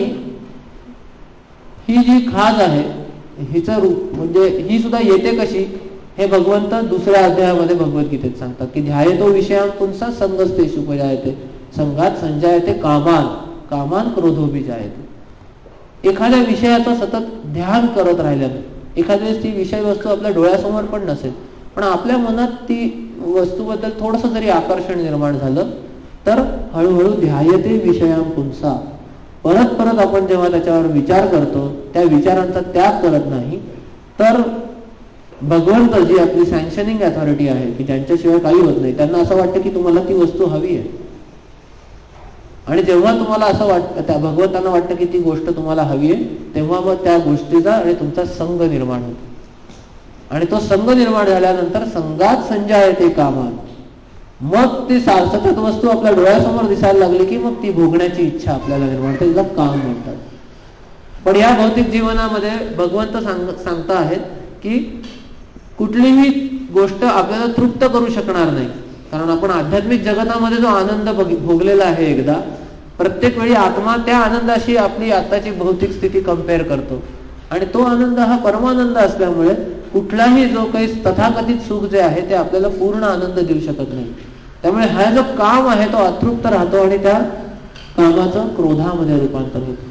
ही जी खाज आहे हिचं रूप म्हणजे ही सुद्धा येते कशी हे भगवंत 2ऱ्या अध्यायामध्ये भगवद्गीतेत सांगतात की ध्यायतो विषयां पुंसा संगस्तेषु उपजायते संघात संजायते कामान कामान क्रोधोपि जायते. एखाद्या विषयाचं सतत ध्यान करत राहिल्यानं, एखाद्या वेळेस ती विषय वस्तू आपल्या डोळ्यासमोर पण नसेल, पण आपल्या मनात ती वस्तूबद्दल थोडंसं जरी आकर्षण निर्माण झालं तर हळूहळू ध्यायते विषयां पुंसा, परत परत आपण जेव्हा त्याच्यावर विचार करतो, त्या विचारांचा त्याग करत नाही, तर भगवंत जी आपली सँक्शनिंग अथॉरिटी आहे की ज्यांच्याशिवाय काही होत नाही, त्यांना असं वाटतं की तुम्हाला ती वस्तू हवी आहे. आणि जेव्हा तुम्हाला असं वाटतं, त्या भगवंतांना वाटतं की ती गोष्ट तुम्हाला हवी आहे, तेव्हा मग त्या गोष्टीचा आणि तुमचा संग निर्माण होतो. आणि तो संग निर्माण झाल्यानंतर संघात संजायते कामान, मग ती सतत वस्तू आपल्या डोळ्यासमोर दिसायला लागली की मग ती भोगण्याची इच्छा आपल्याला निर्माण होते, तिला काम म्हणतात. पण या भौतिक जीवनामध्ये भगवंत सांगता आहेत की कुठलीही गोष्ट आपल्याला तृप्त करू शकणार नाही, कारण आपण आध्यात्मिक जगतामध्ये जो आनंद भोगलेला आहे एकदा, प्रत्येक वेळी आत्मा त्या आनंदाशी आपली आताची भौतिक स्थिती कंपेअर करतो, आणि तो आनंद हा परमानंद असल्यामुळे कुठलाही जो काही तथाकथित सुख जे आहे ते आपल्याला पूर्ण आनंद देऊ शकत नाही. त्यामुळे हा जो काम आहे तो अतृप्त राहतो आणि त्या कामाचं क्रोधामध्ये रूपांतर होतं.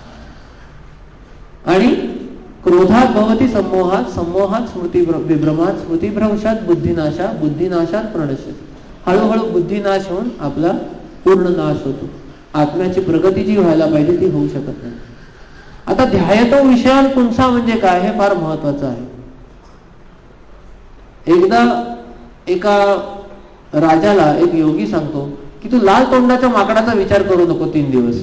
आणि क्रोधात भवती सम्मोहात, सम्मोहात स्मृती विभ्रमात, स्मृतिभ्रंशात बुद्धिनाशात, बुद्धिनाशात प्रणश्यते. हळूहळू बुद्धिनाश होऊन आपला पूर्ण नाश होतो. आत्म्याची प्रगती जी व्हायला पाहिजे ती होऊ शकत नाही. आता ध्यायतो विषयां पुंसा म्हणजे काय हे फार महत्वाचं आहे. एकदा एका राजाला एक योगी सांगतो की तू लाल तोंडाच्या माकडाचा विचार करू नको 3 दिवस.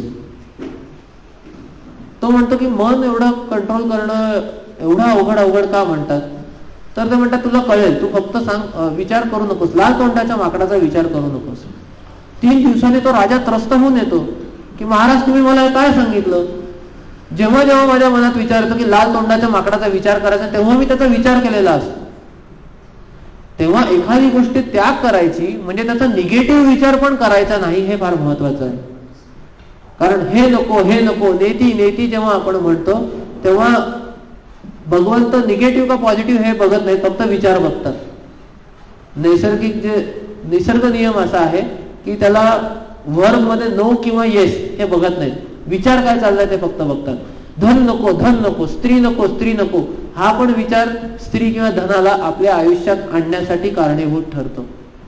तो म्हणतो की मन एवढं कंट्रोल करणं एवढं अवघड का म्हणतात, तर ते म्हणतात तुला कळेल, तू फक्त सांग, विचार करू नकोस, लाल तोंडाच्या माकडाचा विचार करू नकोस. 3 दिवसांनी तो राजा त्रस्त होऊन येतो की महाराज तुम्ही मला काय सांगितलं. जेव्हा जेव्हा माझ्या मनात विचार येतो की लाल तोंडाच्या माकडाचा विचार करायचा, तेव्हा मी त्याचा विचार केलेला असतो. तेव्हा एखादी गोष्ट त्याग करायची म्हणजे त्याचा निगेटिव्ह विचार पण करायचा नाही, हे फार महत्वाचं आहे. कारण हे नको हे नको नेती नेती जेव्हा आपण म्हणतो तेव्हा भगवंत निगेटिव्ह का पॉझिटिव्ह हे बघत नाही, फक्त विचार बघतात. नैसर्गिक जे निसर्ग नियम असा आहे की त्याला वर्ब मध्ये नो किंवा येस हे बघत नाहीत, विचार काय चाललाय ते फक्त बघतात. धन नको धन नको, स्त्री नको स्त्री नको, हा पण विचार स्त्री किंवा धनाला आपल्या आयुष्यात आणण्यासाठी कारणीभूत ठरतो.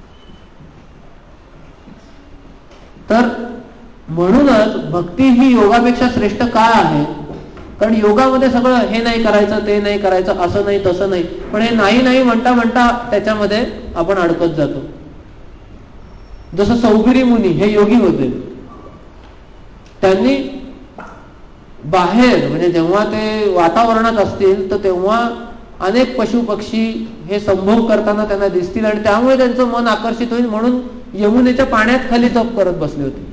तर म्हणूनच भक्ती ही योगापेक्षा श्रेष्ठ का आहे, कारण योगामध्ये सगळं हे नाही करायचं ते नाही करायचं, असं नाही तसं नाही, पण हे नाही नाही म्हणता म्हणता त्याच्यामध्ये आपण अडकत जातो. जसं सौगिरी मुनी हे योगी होते, त्यांनी बाहेर म्हणजे जेव्हा ते वातावरणात असतील तर तेव्हा अनेक पशु पक्षी हे संभोग करताना त्यांना दिसतील आणि त्यामुळे त्यांचं मन आकर्षित होईल म्हणून यमुनेच्या पाण्यात खाली जप करत बसले होते.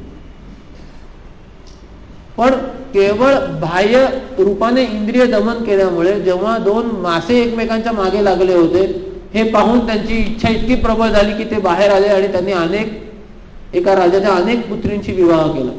पण केवळ बाह्य रूपाने इंद्रिय दमन केल्यामुळे जेव्हा 2 मासे एकमेकांच्या मागे लागले होते हे पाहून त्यांची इच्छा इतकी प्रबळ झाली की ते बाहेर आले आणि त्यांनी एका राजाच्या अनेक पुत्रींशी विवाह केला.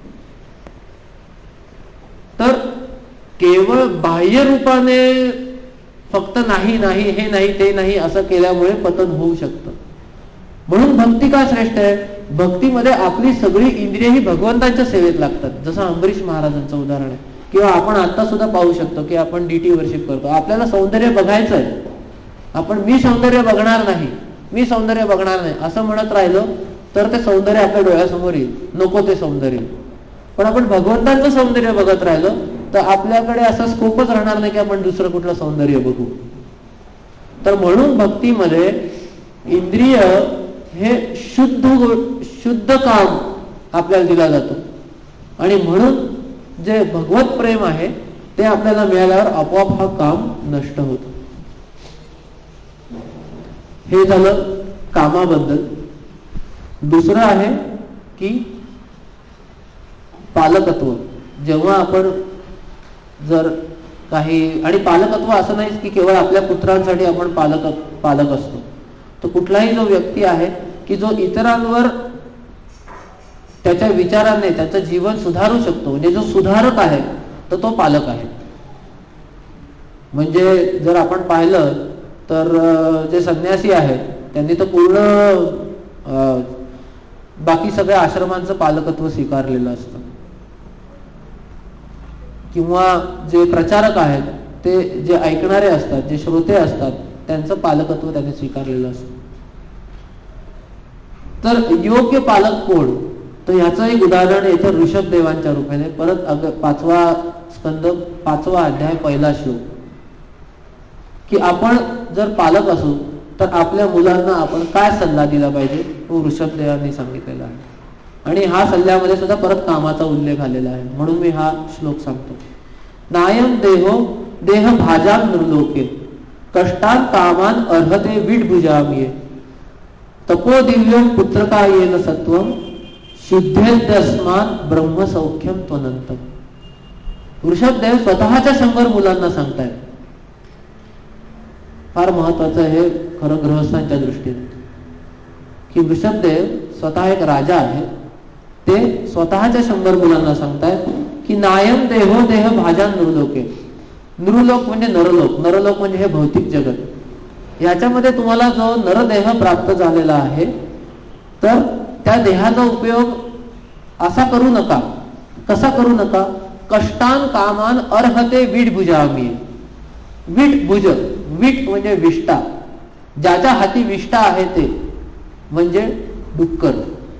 तर केवळ बाह्य रूपाने फक्त नाही नाही हे नाही ते नाही असं केल्यामुळे पतन होऊ शकतं. म्हणून भक्ती का श्रेष्ठ आहे? भक्तीमध्ये आपली सगळी इंद्रिय ही भगवंतांच्या सेवेत लागतात. जसं अंबरीश महाराजांचं उदाहरण आहे, किंवा आपण आता सुद्धा पाहू शकतो की आपण डीटी वर्शिप करतो. आपल्याला सौंदर्य बघायचं आहे, आपण मी सौंदर्य बघणार नाही, मी सौंदर्य बघणार नाही असं म्हणत राहिलो तर ते सौंदर्य आपल्या डोळ्यासमोर येईल, नको ते सौंदर्य. पण आपण भगवंतांचं सौंदर्य बघत राहिलो तर आपल्याकडे असा स्कोपच राहणार नाही की आपण दुसरं कुठलं सौंदर्य बघू. तर म्हणून भक्तीमध्ये इंद्रिय हे शुद्ध काम आपल्याला दिला जातो. आणि म्हणून जे भगवत प्रेम आहे ते आपल्याला मिळाल्यावर आपोआप हा काम नष्ट होतं. हे झालं कामाबद्दल. दुसरं आहे की पालकत्व. जेव्हा आपण जर काही, आणि पालकत्व असं नाही की केवळ आपल्या पुत्रांसाठी आपण पालक असतो. तर कुठलाही जो व्यक्ती आहे की जो इतरांवर त्याच्या विचाराने त्याचं जीवन सुधारू शकतो, म्हणजे जो सुधारक आहे तर तो पालक आहे. म्हणजे जर आपण पाहिलं तर जे संन्यासी आहेत त्यांनी तर पूर्ण बाकी सगळ्या आश्रमांचं पालकत्व स्वीकारलेलं असतं. किंवा जे प्रचारक आहेत ते जे ऐकणारे असतात, जे श्रोते असतात, त्यांचं पालकत्व त्यांनी स्वीकारलेलं असतं. तर योग्य पालक कोण? तर ह्याचं एक उदाहरण येतं ऋषभदेवांच्या रूपाने. परत 5वा स्कंद 5वा अध्याय 1ला श्लोक, की आपण जर पालक असू तर आपल्या मुलांना आपण काय सल्ला दिला पाहिजे तो ऋषभदेवांनी सांगितलेला आहे. आणि हा सल्ल्यामध्ये सुद्धा परत कामाचा उल्लेख आलेला आहे. म्हणून मी हा श्लोक सांगतो. नायम देह भाजान नृलोके कष्टान कामान अर्हते विडभुजामिये तपो दिव्यम पुत्रकायेन सत्वम सिद्धेद्यस्मात् ब्रह्मसौख्यम त्वनंतम. ऋषभदेव स्वतःच्या 100 मुलांना सांगतायत. फार महत्वाचं हे खरं गृहस्थांच्या दृष्टीने, की ऋषभदेव स्वतः एक राजा आहे. ते स्वतःच्या 100 मुलांना सांगतायत की नायम देह भाजान नृलोके. नृलोक म्हणजे नरलोक, नरलोक म्हणजे हे भौतिक जगत. याच्यामध्ये तुम्हाला जो नरदेह प्राप्त झालेला आहे तर त्या देहाचा उपयोग असा करू नका. कसा करू नका? कष्टान कामान अर्हते विडभुजामी. विटभुज, विट म्हणजे विष्ठा, ज्याच्या हाती विष्ठा आहे ते म्हणजे डुक्कर.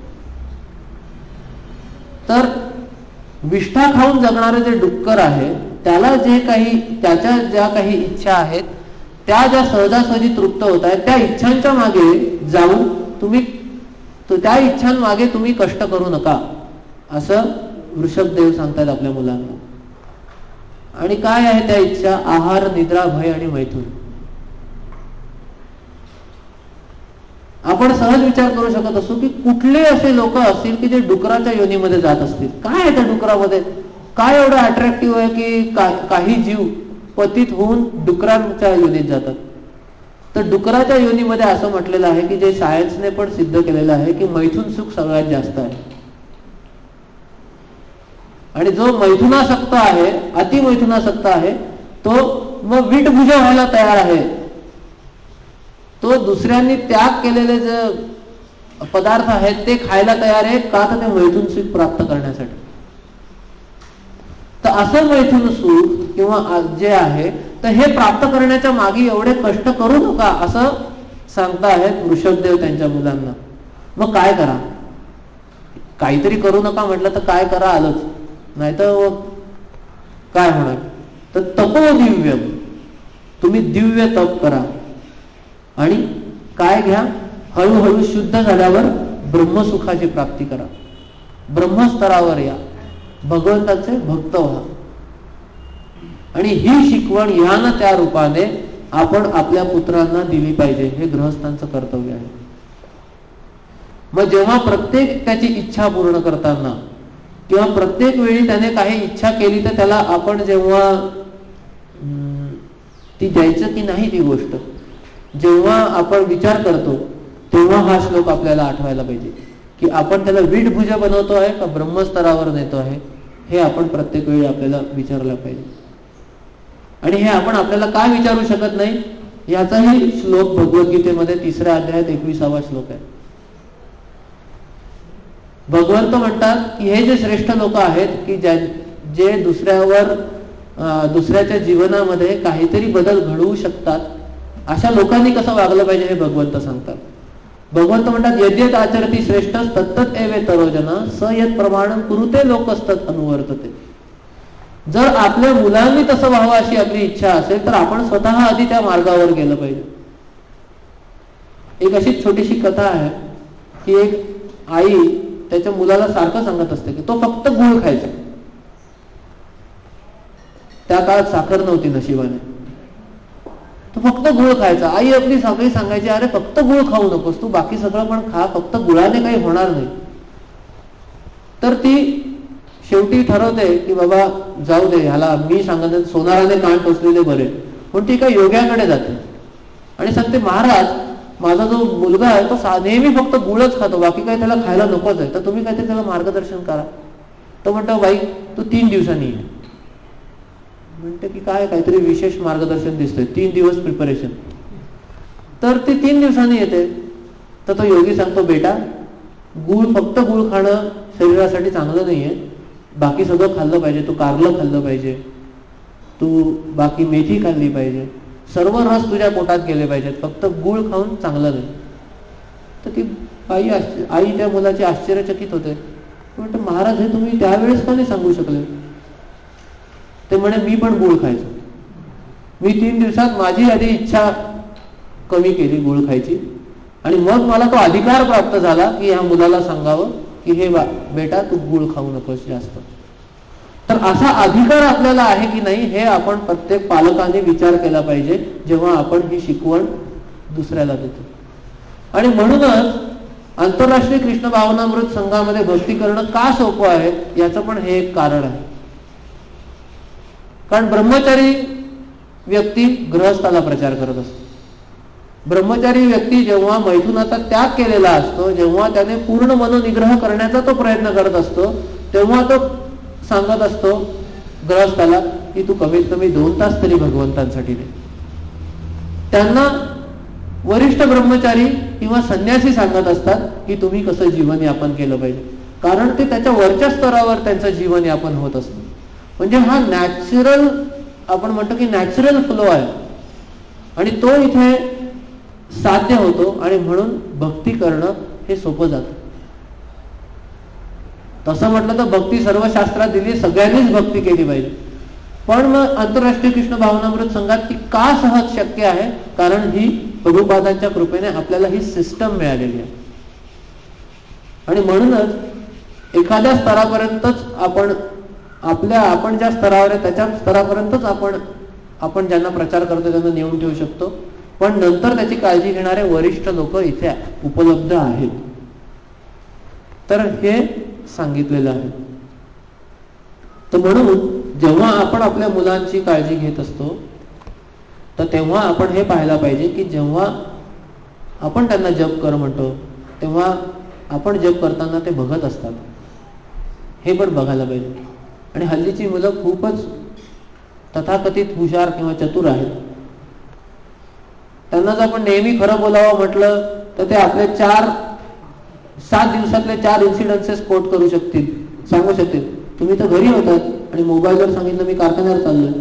तर विष्ठा खाऊन जगणारे जे डुक्कर आहे त्याला जे काही, त्याच्या ज्या काही इच्छा आहेत त्या ज्या सहजासहजी तृप्त होत आहेत, त्या इच्छांच्या मागे जाऊन तुम्ही, त्या इच्छांमागे तुम्ही कष्ट करू नका असं ऋषभदेव सांगतात आपल्या मुलांना. आणि काय आहे त्या इच्छा? आहार, निद्रा, भय आणि मैथुन. आपण सहज विचार करू शकत असू की कुठले असे लोक असतील की जे डुकराच्या योनीमध्ये जात असतील. काय आहे त्या डुकरामध्ये? काय एवढं अट्रॅक्टिव्ह आहे की काही जीव पतित होऊन डुकरांच्या योनीत जातात? तर डुकराच्या योनीमध्ये असं म्हटलेलं आहे की जे सायन्सने पण सिद्ध केलेलं आहे की मैथुन सुख सगळ्यात जास्त आहे. आणि जो मैथुनासक्त आहे, अतिमैथुनासक्त आहे, तो मग विटभुज व्हायला तयार आहे. तो दुसऱ्यांनी त्याग केलेले जे पदार्थ आहेत ते खायला तयार आहे. का? तर ते मैथुन सुख प्राप्त करण्यासाठी. तर असं मैथुन सुख किंवा जे आहे तर हे प्राप्त करण्याच्या मागे एवढे कष्ट करू नका असं सांगतायत ऋषभदेव त्यांच्या मुलांना. मग काय करा? काहीतरी करू नका म्हटलं तर काय करा आलंच, नाही तर काय होणार? तर तपो दिव्यम, तुम्ही दिव्य तप करा. आणि काय घ्या? हळूहळू शुद्ध झाल्यावर ब्रह्मसुखाची प्राप्ती करा. ब्रह्मस्तरावर या, भगवंताचे भक्त व्हा. आणि ही शिकवण ह्या ना त्या रूपाने आपण आपल्या पुत्रांना दिली पाहिजे. हे गृहस्थांचं कर्तव्य आहे. मग जेव्हा प्रत्येक त्याची इच्छा पूर्ण करताना किंवा प्रत्येक वेळी त्याने काही इच्छा केली तर त्याला आपण जेव्हा ती द्यायचं की नाही ती गोष्ट जेव्हा आपण विचार करतो तेव्हा हा श्लोक आपल्याला आठवायला पाहिजे की आपण त्याला विटभुज बनवतो आहे का ब्रह्मस्तरावर नेतो आहे. हे आपण प्रत्येक वेळी आपल्याला विचारलं पाहिजे. आणि हे आपण आपल्याला काय विचारू शकत नाही याचाही श्लोक भगवद्गीतेमध्ये 3ऱ्या अध्यायात 21वा श्लोक आहे. भगवंत म्हणतात की हे जे श्रेष्ठ लोक आहेत की जे दुसऱ्याच्या जीवनामध्ये काहीतरी बदल घडवू शकतात, अशा लोकांनी कसं वागलं पाहिजे हे भगवंत सांगतात. भगवंत म्हणतात यद्यत आचरती श्रेष्ठ तत्तत एवे तरोजना स यत प्रमाण कुरुते लोकस्तत अनुवर्तते. जर आपल्या मुलांनी तसं व्हावं अशी आपली इच्छा असेल तर आपण स्वतः आधी त्या मार्गावर गेलं पाहिजे. एक अशी छोटीशी कथा आहे की एक आई त्याच्या मुलाला सारखं सांगत असते की तो फक्त गूळ खायचा. त्या काळात साखर नव्हती नशिबाने. तो फक्त गुळ खायचा. आई आपली सगळी सांगायची अरे फक्त गुळ खाऊ नकोस, तू बाकी सगळं पण खा, फक्त गुळाने काही होणार नाही. तर ती शेवटी ठरवते की बाबा जाऊ दे, ह्याला मी सांगत सोनाराने कान टोचलेले बरे. पण ती काय योग्याकडे जाते आणि सांगते महाराज माझा जो मुलगा आहे तो नेहमी फक्त गुळच खातो, बाकी काही त्याला खायला नकोच आहे, तर तुम्ही काहीतरी त्याला मार्गदर्शन करा. तो म्हणतो बाई तू 3 दिवसांनी ये. म्हणते की काय काहीतरी विशेष मार्गदर्शन दिसतंय, 3 दिवस प्रिपरेशन. तर ती 3 दिवसांनी येते. तर तो योगी सांगतो बेटा फक्त गुळ खाणं शरीरासाठी चांगलं नाहीये, बाकी सगळं खाल्लं पाहिजे. तू कारलं खाल्लं पाहिजे, तू बाकी मेथी खाल्ली पाहिजे, सर्व रस तुझ्या पोटात गेले पाहिजेत, फक्त गुळ खाऊन चांगलं नाही. तर ती आई त्या मुलाची आश्चर्यचकित होते. म्हणते महाराज हे तुम्ही त्यावेळेस का नाही सांगू शकले. ते म्हणे मी पण गुळ खायचो. मी 3 दिवसात माझी आधी इच्छा कमी केली गुळ खायची आणि मग मला तो अधिकार प्राप्त झाला की ह्या मुलाला सांगावं की हे बेटा तू गुळ खाऊ नकोस जास्त. तर असा अधिकार आपल्याला आहे की नाही हे आपण प्रत्येक पालकांनी विचार केला पाहिजे जेव्हा आपण ही शिकवण दुसऱ्याला देतो. आणि म्हणूनच आंतरराष्ट्रीय कृष्ण भावनामृत संघामध्ये भक्ती करणं का सोपं आहे याचं पण हे एक कारण आहे. कारण ब्रह्मचारी व्यक्ती गृहस्थाला प्रचार करत असतो. ब्रह्मचारी व्यक्ती जेव्हा मैथुनाचा त्याग केलेला असतो, जेव्हा त्याने पूर्ण मनोनिग्रह करण्याचा तो प्रयत्न करत असतो, तेव्हा तो सांगत असतो गृहस्थाला की तू कमीत कमी 2 तास तरी भगवंतांसाठी दे. त्यांना वरिष्ठ ब्रह्मचारी किंवा संन्यासी सांगत असतात की तुम्ही कसं जीवन यापन केलं पाहिजे, कारण ते त्याच्या वरच्या स्तरावर त्यांचं जीवन यापन होत असतं. म्हणजे हा नॅचरल, आपण म्हणतो की नॅचरल फ्लो आहे आणि तो इथे साध्य होतो आणि म्हणून भक्ती करणं हे सोपं जातं. तसं म्हटलं तर भक्ती सर्व शास्त्रात दिली, सगळ्यांनीच भक्ती केली पाहिजे. पण मग आंतरराष्ट्रीय कृष्ण भावनामृत संघात ती का सहज शक्य आहे, कारण ही प्रभुपादांच्या कृपेने आपल्याला ही सिस्टम मिळालेली आहे. आणि म्हणूनच एखाद्या स्तरापर्यंतच आपण ज्या स्तरावर आहे त्याच्या स्तरापर्यंतच आपण ज्यांना प्रचार करतो त्यांना नेऊन ठेवू शकतो. पण नंतर त्याची काळजी घेणारे वरिष्ठ लोक इथे उपलब्ध आहेत. तर हे सांगितलेलं आहे. तर म्हणून जेव्हा आपण आपल्या मुलांची काळजी घेत असतो तर तेव्हा आपण हे पाहायला पाहिजे की जेव्हा आपण त्यांना जप कर म्हणतो तेव्हा आपण जप करताना ते बघत असतात, हे पण बघायला पाहिजे. आणि हल्लीची मुलं खूपच तथाकथित हुशार किंवा चतुर आहेत. त्यांना जर आपण नेहमी खरं बोलावं म्हटलं तर ते आपले 7 दिवसातले 4 इन्सिडेन्सेस कोट करू शकतील, सांगू शकतील. तुम्ही तर घरी होतात आणि मोबाईलवर सांगितलं मी कारखान्यावर चाललोय.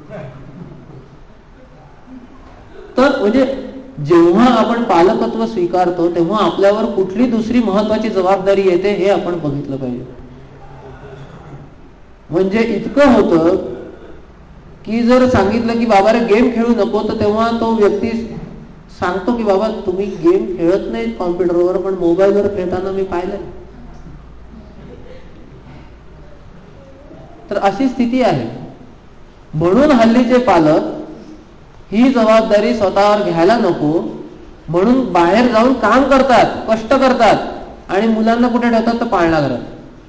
तर म्हणजे जेव्हा आपण पालकत्व स्वीकारतो तेव्हा आपल्यावर कुठली दुसरी महत्वाची जबाबदारी येते हे आपण बघितलं पाहिजे. म्हणजे इतकं होतं की जर सांगितलं की बाबा रे गेम खेळू नको, तर तेव्हा तो व्यक्ती सांगतो की बाबा तुम्ही गेम खेळत नाही कॉम्प्युटरवर, पण मोबाईलवर खेळताना मी पाहिलंय. तर अशी स्थिती आहे. म्हणून हल्लीचे पालक ही जबाबदारी स्वतःवर घ्यायला नको म्हणून बाहेर जाऊन काम करतात, कष्ट करतात आणि मुलांना कुठे ठेवतात तर पाळणाघरात.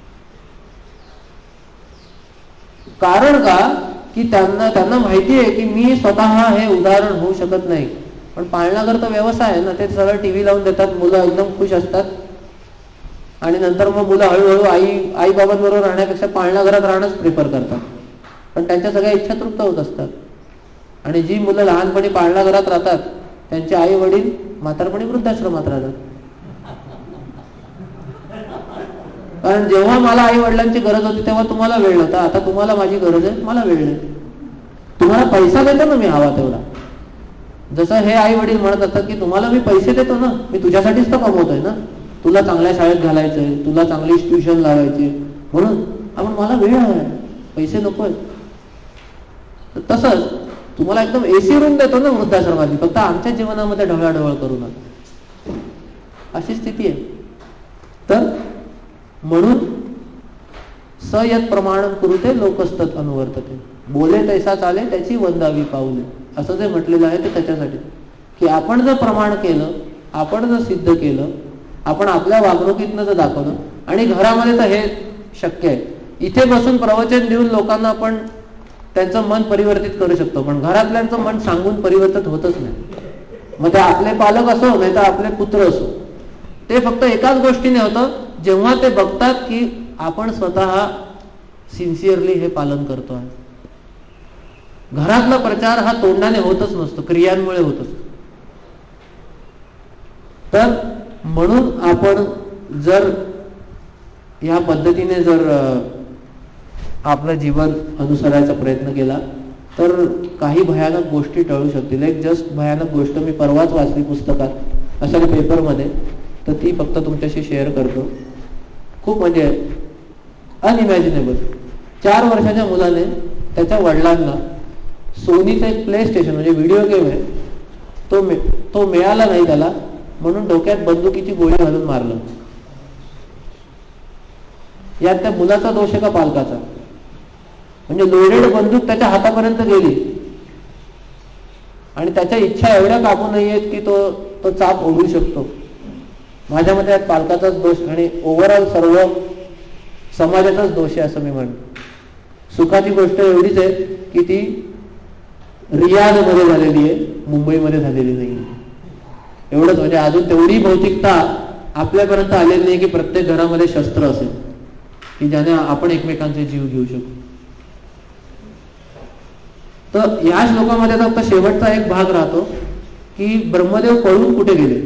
कारण का की त्यांना माहिती आहे की मी स्वतः हे उदाहरण होऊ शकत नाही. पण पाळणाघर तर व्यवसाय आहे ना, ते सगळं टीव्ही लावून देतात, मुलं एकदम खुश असतात आणि नंतर मग मुलं हळूहळू आई बाबांबरोबर राहण्यापेक्षा पाळणाघरात राहणंच प्रिफर करतात. पण त्यांच्या सगळ्या इच्छा तृप्त होत असतात. आणि जी मुलं लहानपणी पाळणाघरात राहतात त्यांचे आई वडील म्हातारपणी वृद्धाश्रमात राहतात. कारण जेव्हा मला आई वडिलांची गरज होती तेव्हा तुम्हाला वेळ नव्हता, आता तुम्हाला माझी गरज आहे, मला वेळ नाही. तुम्हाला पैसा देतो ना मी हवा तेवढा. जसं हे आई वडील म्हणत असतात की तुम्हाला मी पैसे देतो ना, मी तुझ्यासाठीच तर कमवतोय ना, तुला चांगल्या शाळेत घालायचंय, तुला चांगली ट्युशन लावायची, म्हणून आपण मला वेळ हवाय, पैसे नकोय. तसंच तुम्हाला एकदम एसी रूम देतो ना वृद्धाश्रमाची, फक्त आमच्या जीवनामध्ये ढवळाढवळ करू नका, अशी स्थिती आहे. तर म्हणून सयत प्रमाण कुरुते लोकस्तत अनुवर्तते, बोले तैसा चाले त्याची वंदावी पाऊले, असं जे म्हटलेलं आहे ते त्याच्यासाठी की आपण जर प्रमाण केलं, आपण जर सिद्ध केलं, आपण आपल्या वागणुकीतनं जर दाखवलं, आणि घरामध्ये तर हे शक्य आहे, इथे बसून प्रवचन देऊन लोकांना आपण त्यांचं मन परिवर्तित करू शकतो, पण घरातल्यांचं मन सांगून परिवर्तित होतच नाही. मग ते आपले पालक असो नाही तर आपले पुत्र असो, ते फक्त एकाच गोष्टीने होतं, जेव्हा ते बघतात की आपण स्वतः सिन्सिअरली हे पालन करतो आहे. घरातला प्रचार हा तोंडाने होतच नसतो, क्रियांमुळे होत असतो. तर म्हणून आपण जर या पद्धतीने जर आपलं जीवन अनुसरायचा प्रयत्न केला तर काही भयानक गोष्टी टळू शकतील. एक जस्ट भयानक गोष्ट मी परवाच वाचली पुस्तकात, अशा पेपरमध्ये, तर ती फक्त तुमच्याशी शेअर करतो. खूप म्हणजे अनइमॅजिनेबल. 4 वर्षाच्या मुलाने त्याच्या वडिलांना सोनीचं एक प्ले स्टेशन म्हणजे व्हिडिओ गेम आहे तो मिळाला नाही त्याला, म्हणून डोक्यात बंदुकीची गोळी घालून मारलं. यात त्या मुलाचा दोष आहे का पालकाचा? म्हणजे लोडेड बंदूक त्याच्या हातापर्यंत गेली आणि त्याच्या इच्छा एवढ्या काबू नाही आहेत की तो चाप ओढू शकतो. माझ्या मते यात पालकाचाच दोष आणि ओव्हरऑल सर्व समाजाचाच दोष आहे असं मी म्हणतो. सुखाची गोष्ट एवढीच आहे की ती रियाधमध्ये झालेली आहे, मुंबईमध्ये झालेली नाही. एवढंच, म्हणजे अजून तेवढी भौतिकता आपल्यापर्यंत आलेली नाही की प्रत्येक घरामध्ये शस्त्र असेल की ज्याने आपण एकमेकांचे जीव घेऊ शकू. तर या श्लोकामध्ये फक्त शेवटचा एक भाग राहतो की ब्रह्मदेव पळून कुठे गेले.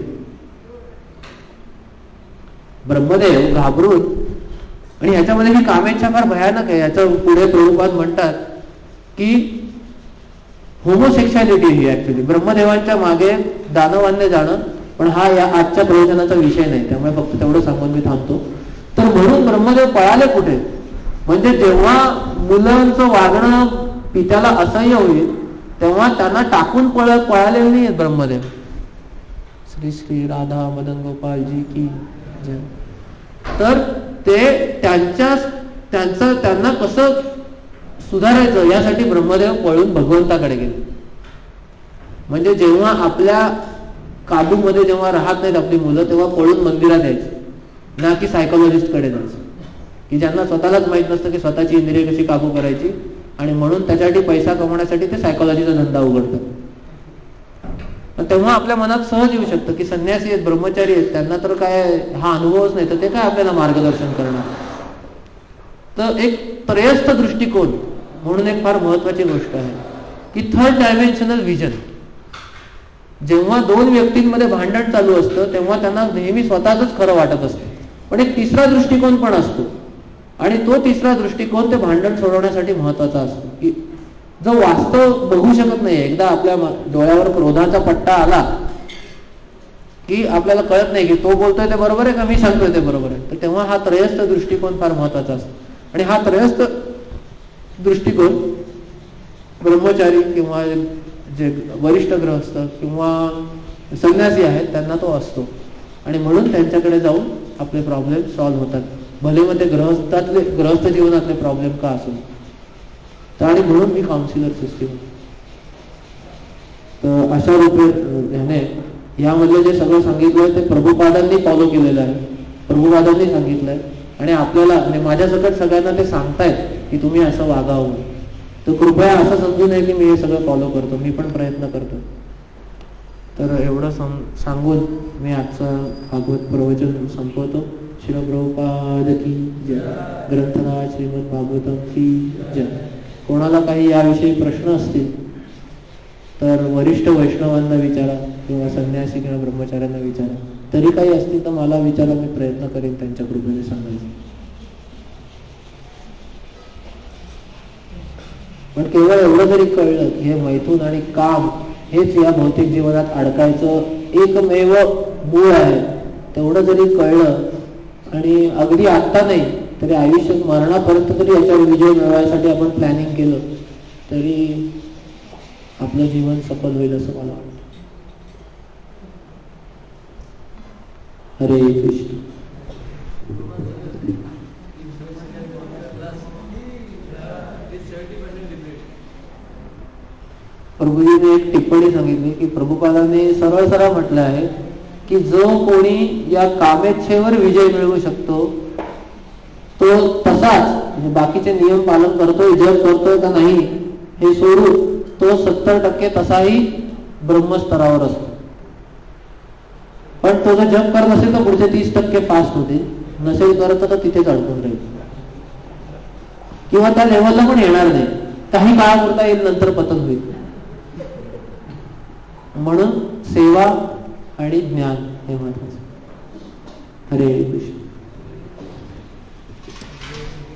ब्रह्मदेव घाबरून, आणि ह्याच्यामध्ये ही कामेच्छा फार भयानक आहे. याचं पुढे प्रभुपाद म्हणतात की होमोसेक्शुअलिटी ही ऍक्च्युली ब्रह्मदेवांच्या मागे दानवांनी जाणं, पण हा या आजच्या प्रवचनाचा विषय नाही, त्यामुळे फक्त तेवढं सांगून मी थांबतो. तर म्हणून ब्रह्मदेव पळाले कुठे, म्हणजे जेव्हा मुलांचं वागणं पित्याला असह्य होईल तेव्हा त्यांना टाकून पळालेले नाही ब्रह्मदेव. श्री श्री राधा मदन गोपालजी की जय. तर ते त्यांना कसं सुधारायचं यासाठी ब्रह्मदेव पळून भगवंताकडे गेले. म्हणजे जेव्हा आपल्या काबूमध्ये जेव्हा राहत नाहीत आपली मुलं तेव्हा पळून मंदिरात यायचे, ना की सायकोलॉजिस्टकडे जायचं, की ज्यांना स्वतःलाच माहित नसतं की स्वतःची इंद्रिय कशी काबू करायची, आणि म्हणून त्याच्यासाठी पैसा कमवण्यासाठी ते सायकोलॉजीचा धंदा उघडतात. तेव्हा आपल्या मनात सहज येऊ शकतं की संन्यासी आहेत, ब्रह्मचारी आहेत, त्यांना तर काय हा अनुभवच नाही, तर ते काय आपल्याला मार्गदर्शन करणार. तर एक त्रयस्थ दृष्टिकोन म्हणून एक फार महत्वाची गोष्ट आहे की थर्ड डायमेन्शनल विजन. जेव्हा 2 व्यक्तींमध्ये भांडण चालू असतं तेव्हा त्यांना नेहमी स्वतःच खरं वाटत असतं, पण एक तिसरा दृष्टिकोन पण असतो, आणि तो तिसरा दृष्टिकोन ते भांडण सोडवण्यासाठी महत्वाचा असतो. की जो वास्तव बघू शकत नाही, एकदा आपल्या डोळ्यावर क्रोधाचा पट्टा आला की आपल्याला कळत नाही की तो बोलतोय ते बरोबर आहे का मी सांगतोय ते बरोबर आहे. तर तेव्हा हा त्रयस्थ दृष्टिकोन फार महत्वाचा असतो, आणि हा त्रयस्थ दृष्टिकोन ब्रह्मचारी किंवा जे वरिष्ठ गृहस्थ किंवा संन्यासी आहेत त्यांना तो असतो, आणि म्हणून त्यांच्याकडे जाऊन आपले प्रॉब्लेम सॉल्व्ह होतात, भले मग ते गृहस्थ जीवनातले प्रॉब्लेम का असो. आणि म्हणून मी काउन्सिलर सिस्टीम. तर अशा रूपे ह्याने यामधले जे सगळं सांगितलं ते प्रभुपादांनी फॉलो केलेलं आहे, प्रभुपादांनी सांगितलंय, आणि आपल्याला म्हणजे माझ्या सकट सगळ्यांना ते सांगतायत की तुम्ही असं वागावं. तर कृपया असं समजू नये की मी हे सगळं फॉलो करतो, मी पण प्रयत्न करतो. तर एवढं सांगून मी आजचं भागवत प्रवचन संपवतो. श्री प्रभुपाद की जय. ग्रंथराज श्रीमद भागवतम की जय. कोणाला काही याविषयी प्रश्न असतील तर वरिष्ठ वैष्णवांना विचारा किंवा संन्यासी किंवा ब्रह्मचार्यांना विचारा. तरी काही असतील तर मला विचारा, मी प्रयत्न करेन त्यांच्या कृपेने सांगायचं. पण केवळ एवढं जरी कळलं की हे मैथून आणि काम हेच या भौतिक जीवनात अडकायचं एकमेव मूळ आहे, तेवढं जरी कळलं आणि अगदी आत्ता नाही तरी आयुष्यात मरणापर्यंत तरी याच्यावर विजय मिळवायसाठी आपण प्लॅनिंग केलं तरी आपलं जीवन सफल होईल असं मला वाटतं. हरे कृष्ण. प्रभूजीने एक टिप्पणी सांगितली की प्रभुपादांनी सरळ सरळ म्हटलं आहे की जो कोणी या कामेच्छेवर विजय मिळवू शकतो तो तसाच म्हणजे बाकीचे नियम पालन करतोय, जप करतोय का नाही हे सोडून तो 70% तसाही ब्रह्मस्तरावर असतो. पण तो जर जप करत असेल तर पुढचे 30% फास्ट होतील, नसेल करत तर तिथेच अडकून राहील किंवा त्या लेवलला पण येणार नाही, काही काळापुरता येईल, नंतर पतन होईल. म्हणून सेवा आणि ज्ञान हे महत्वाचं. हरे कृष्ण.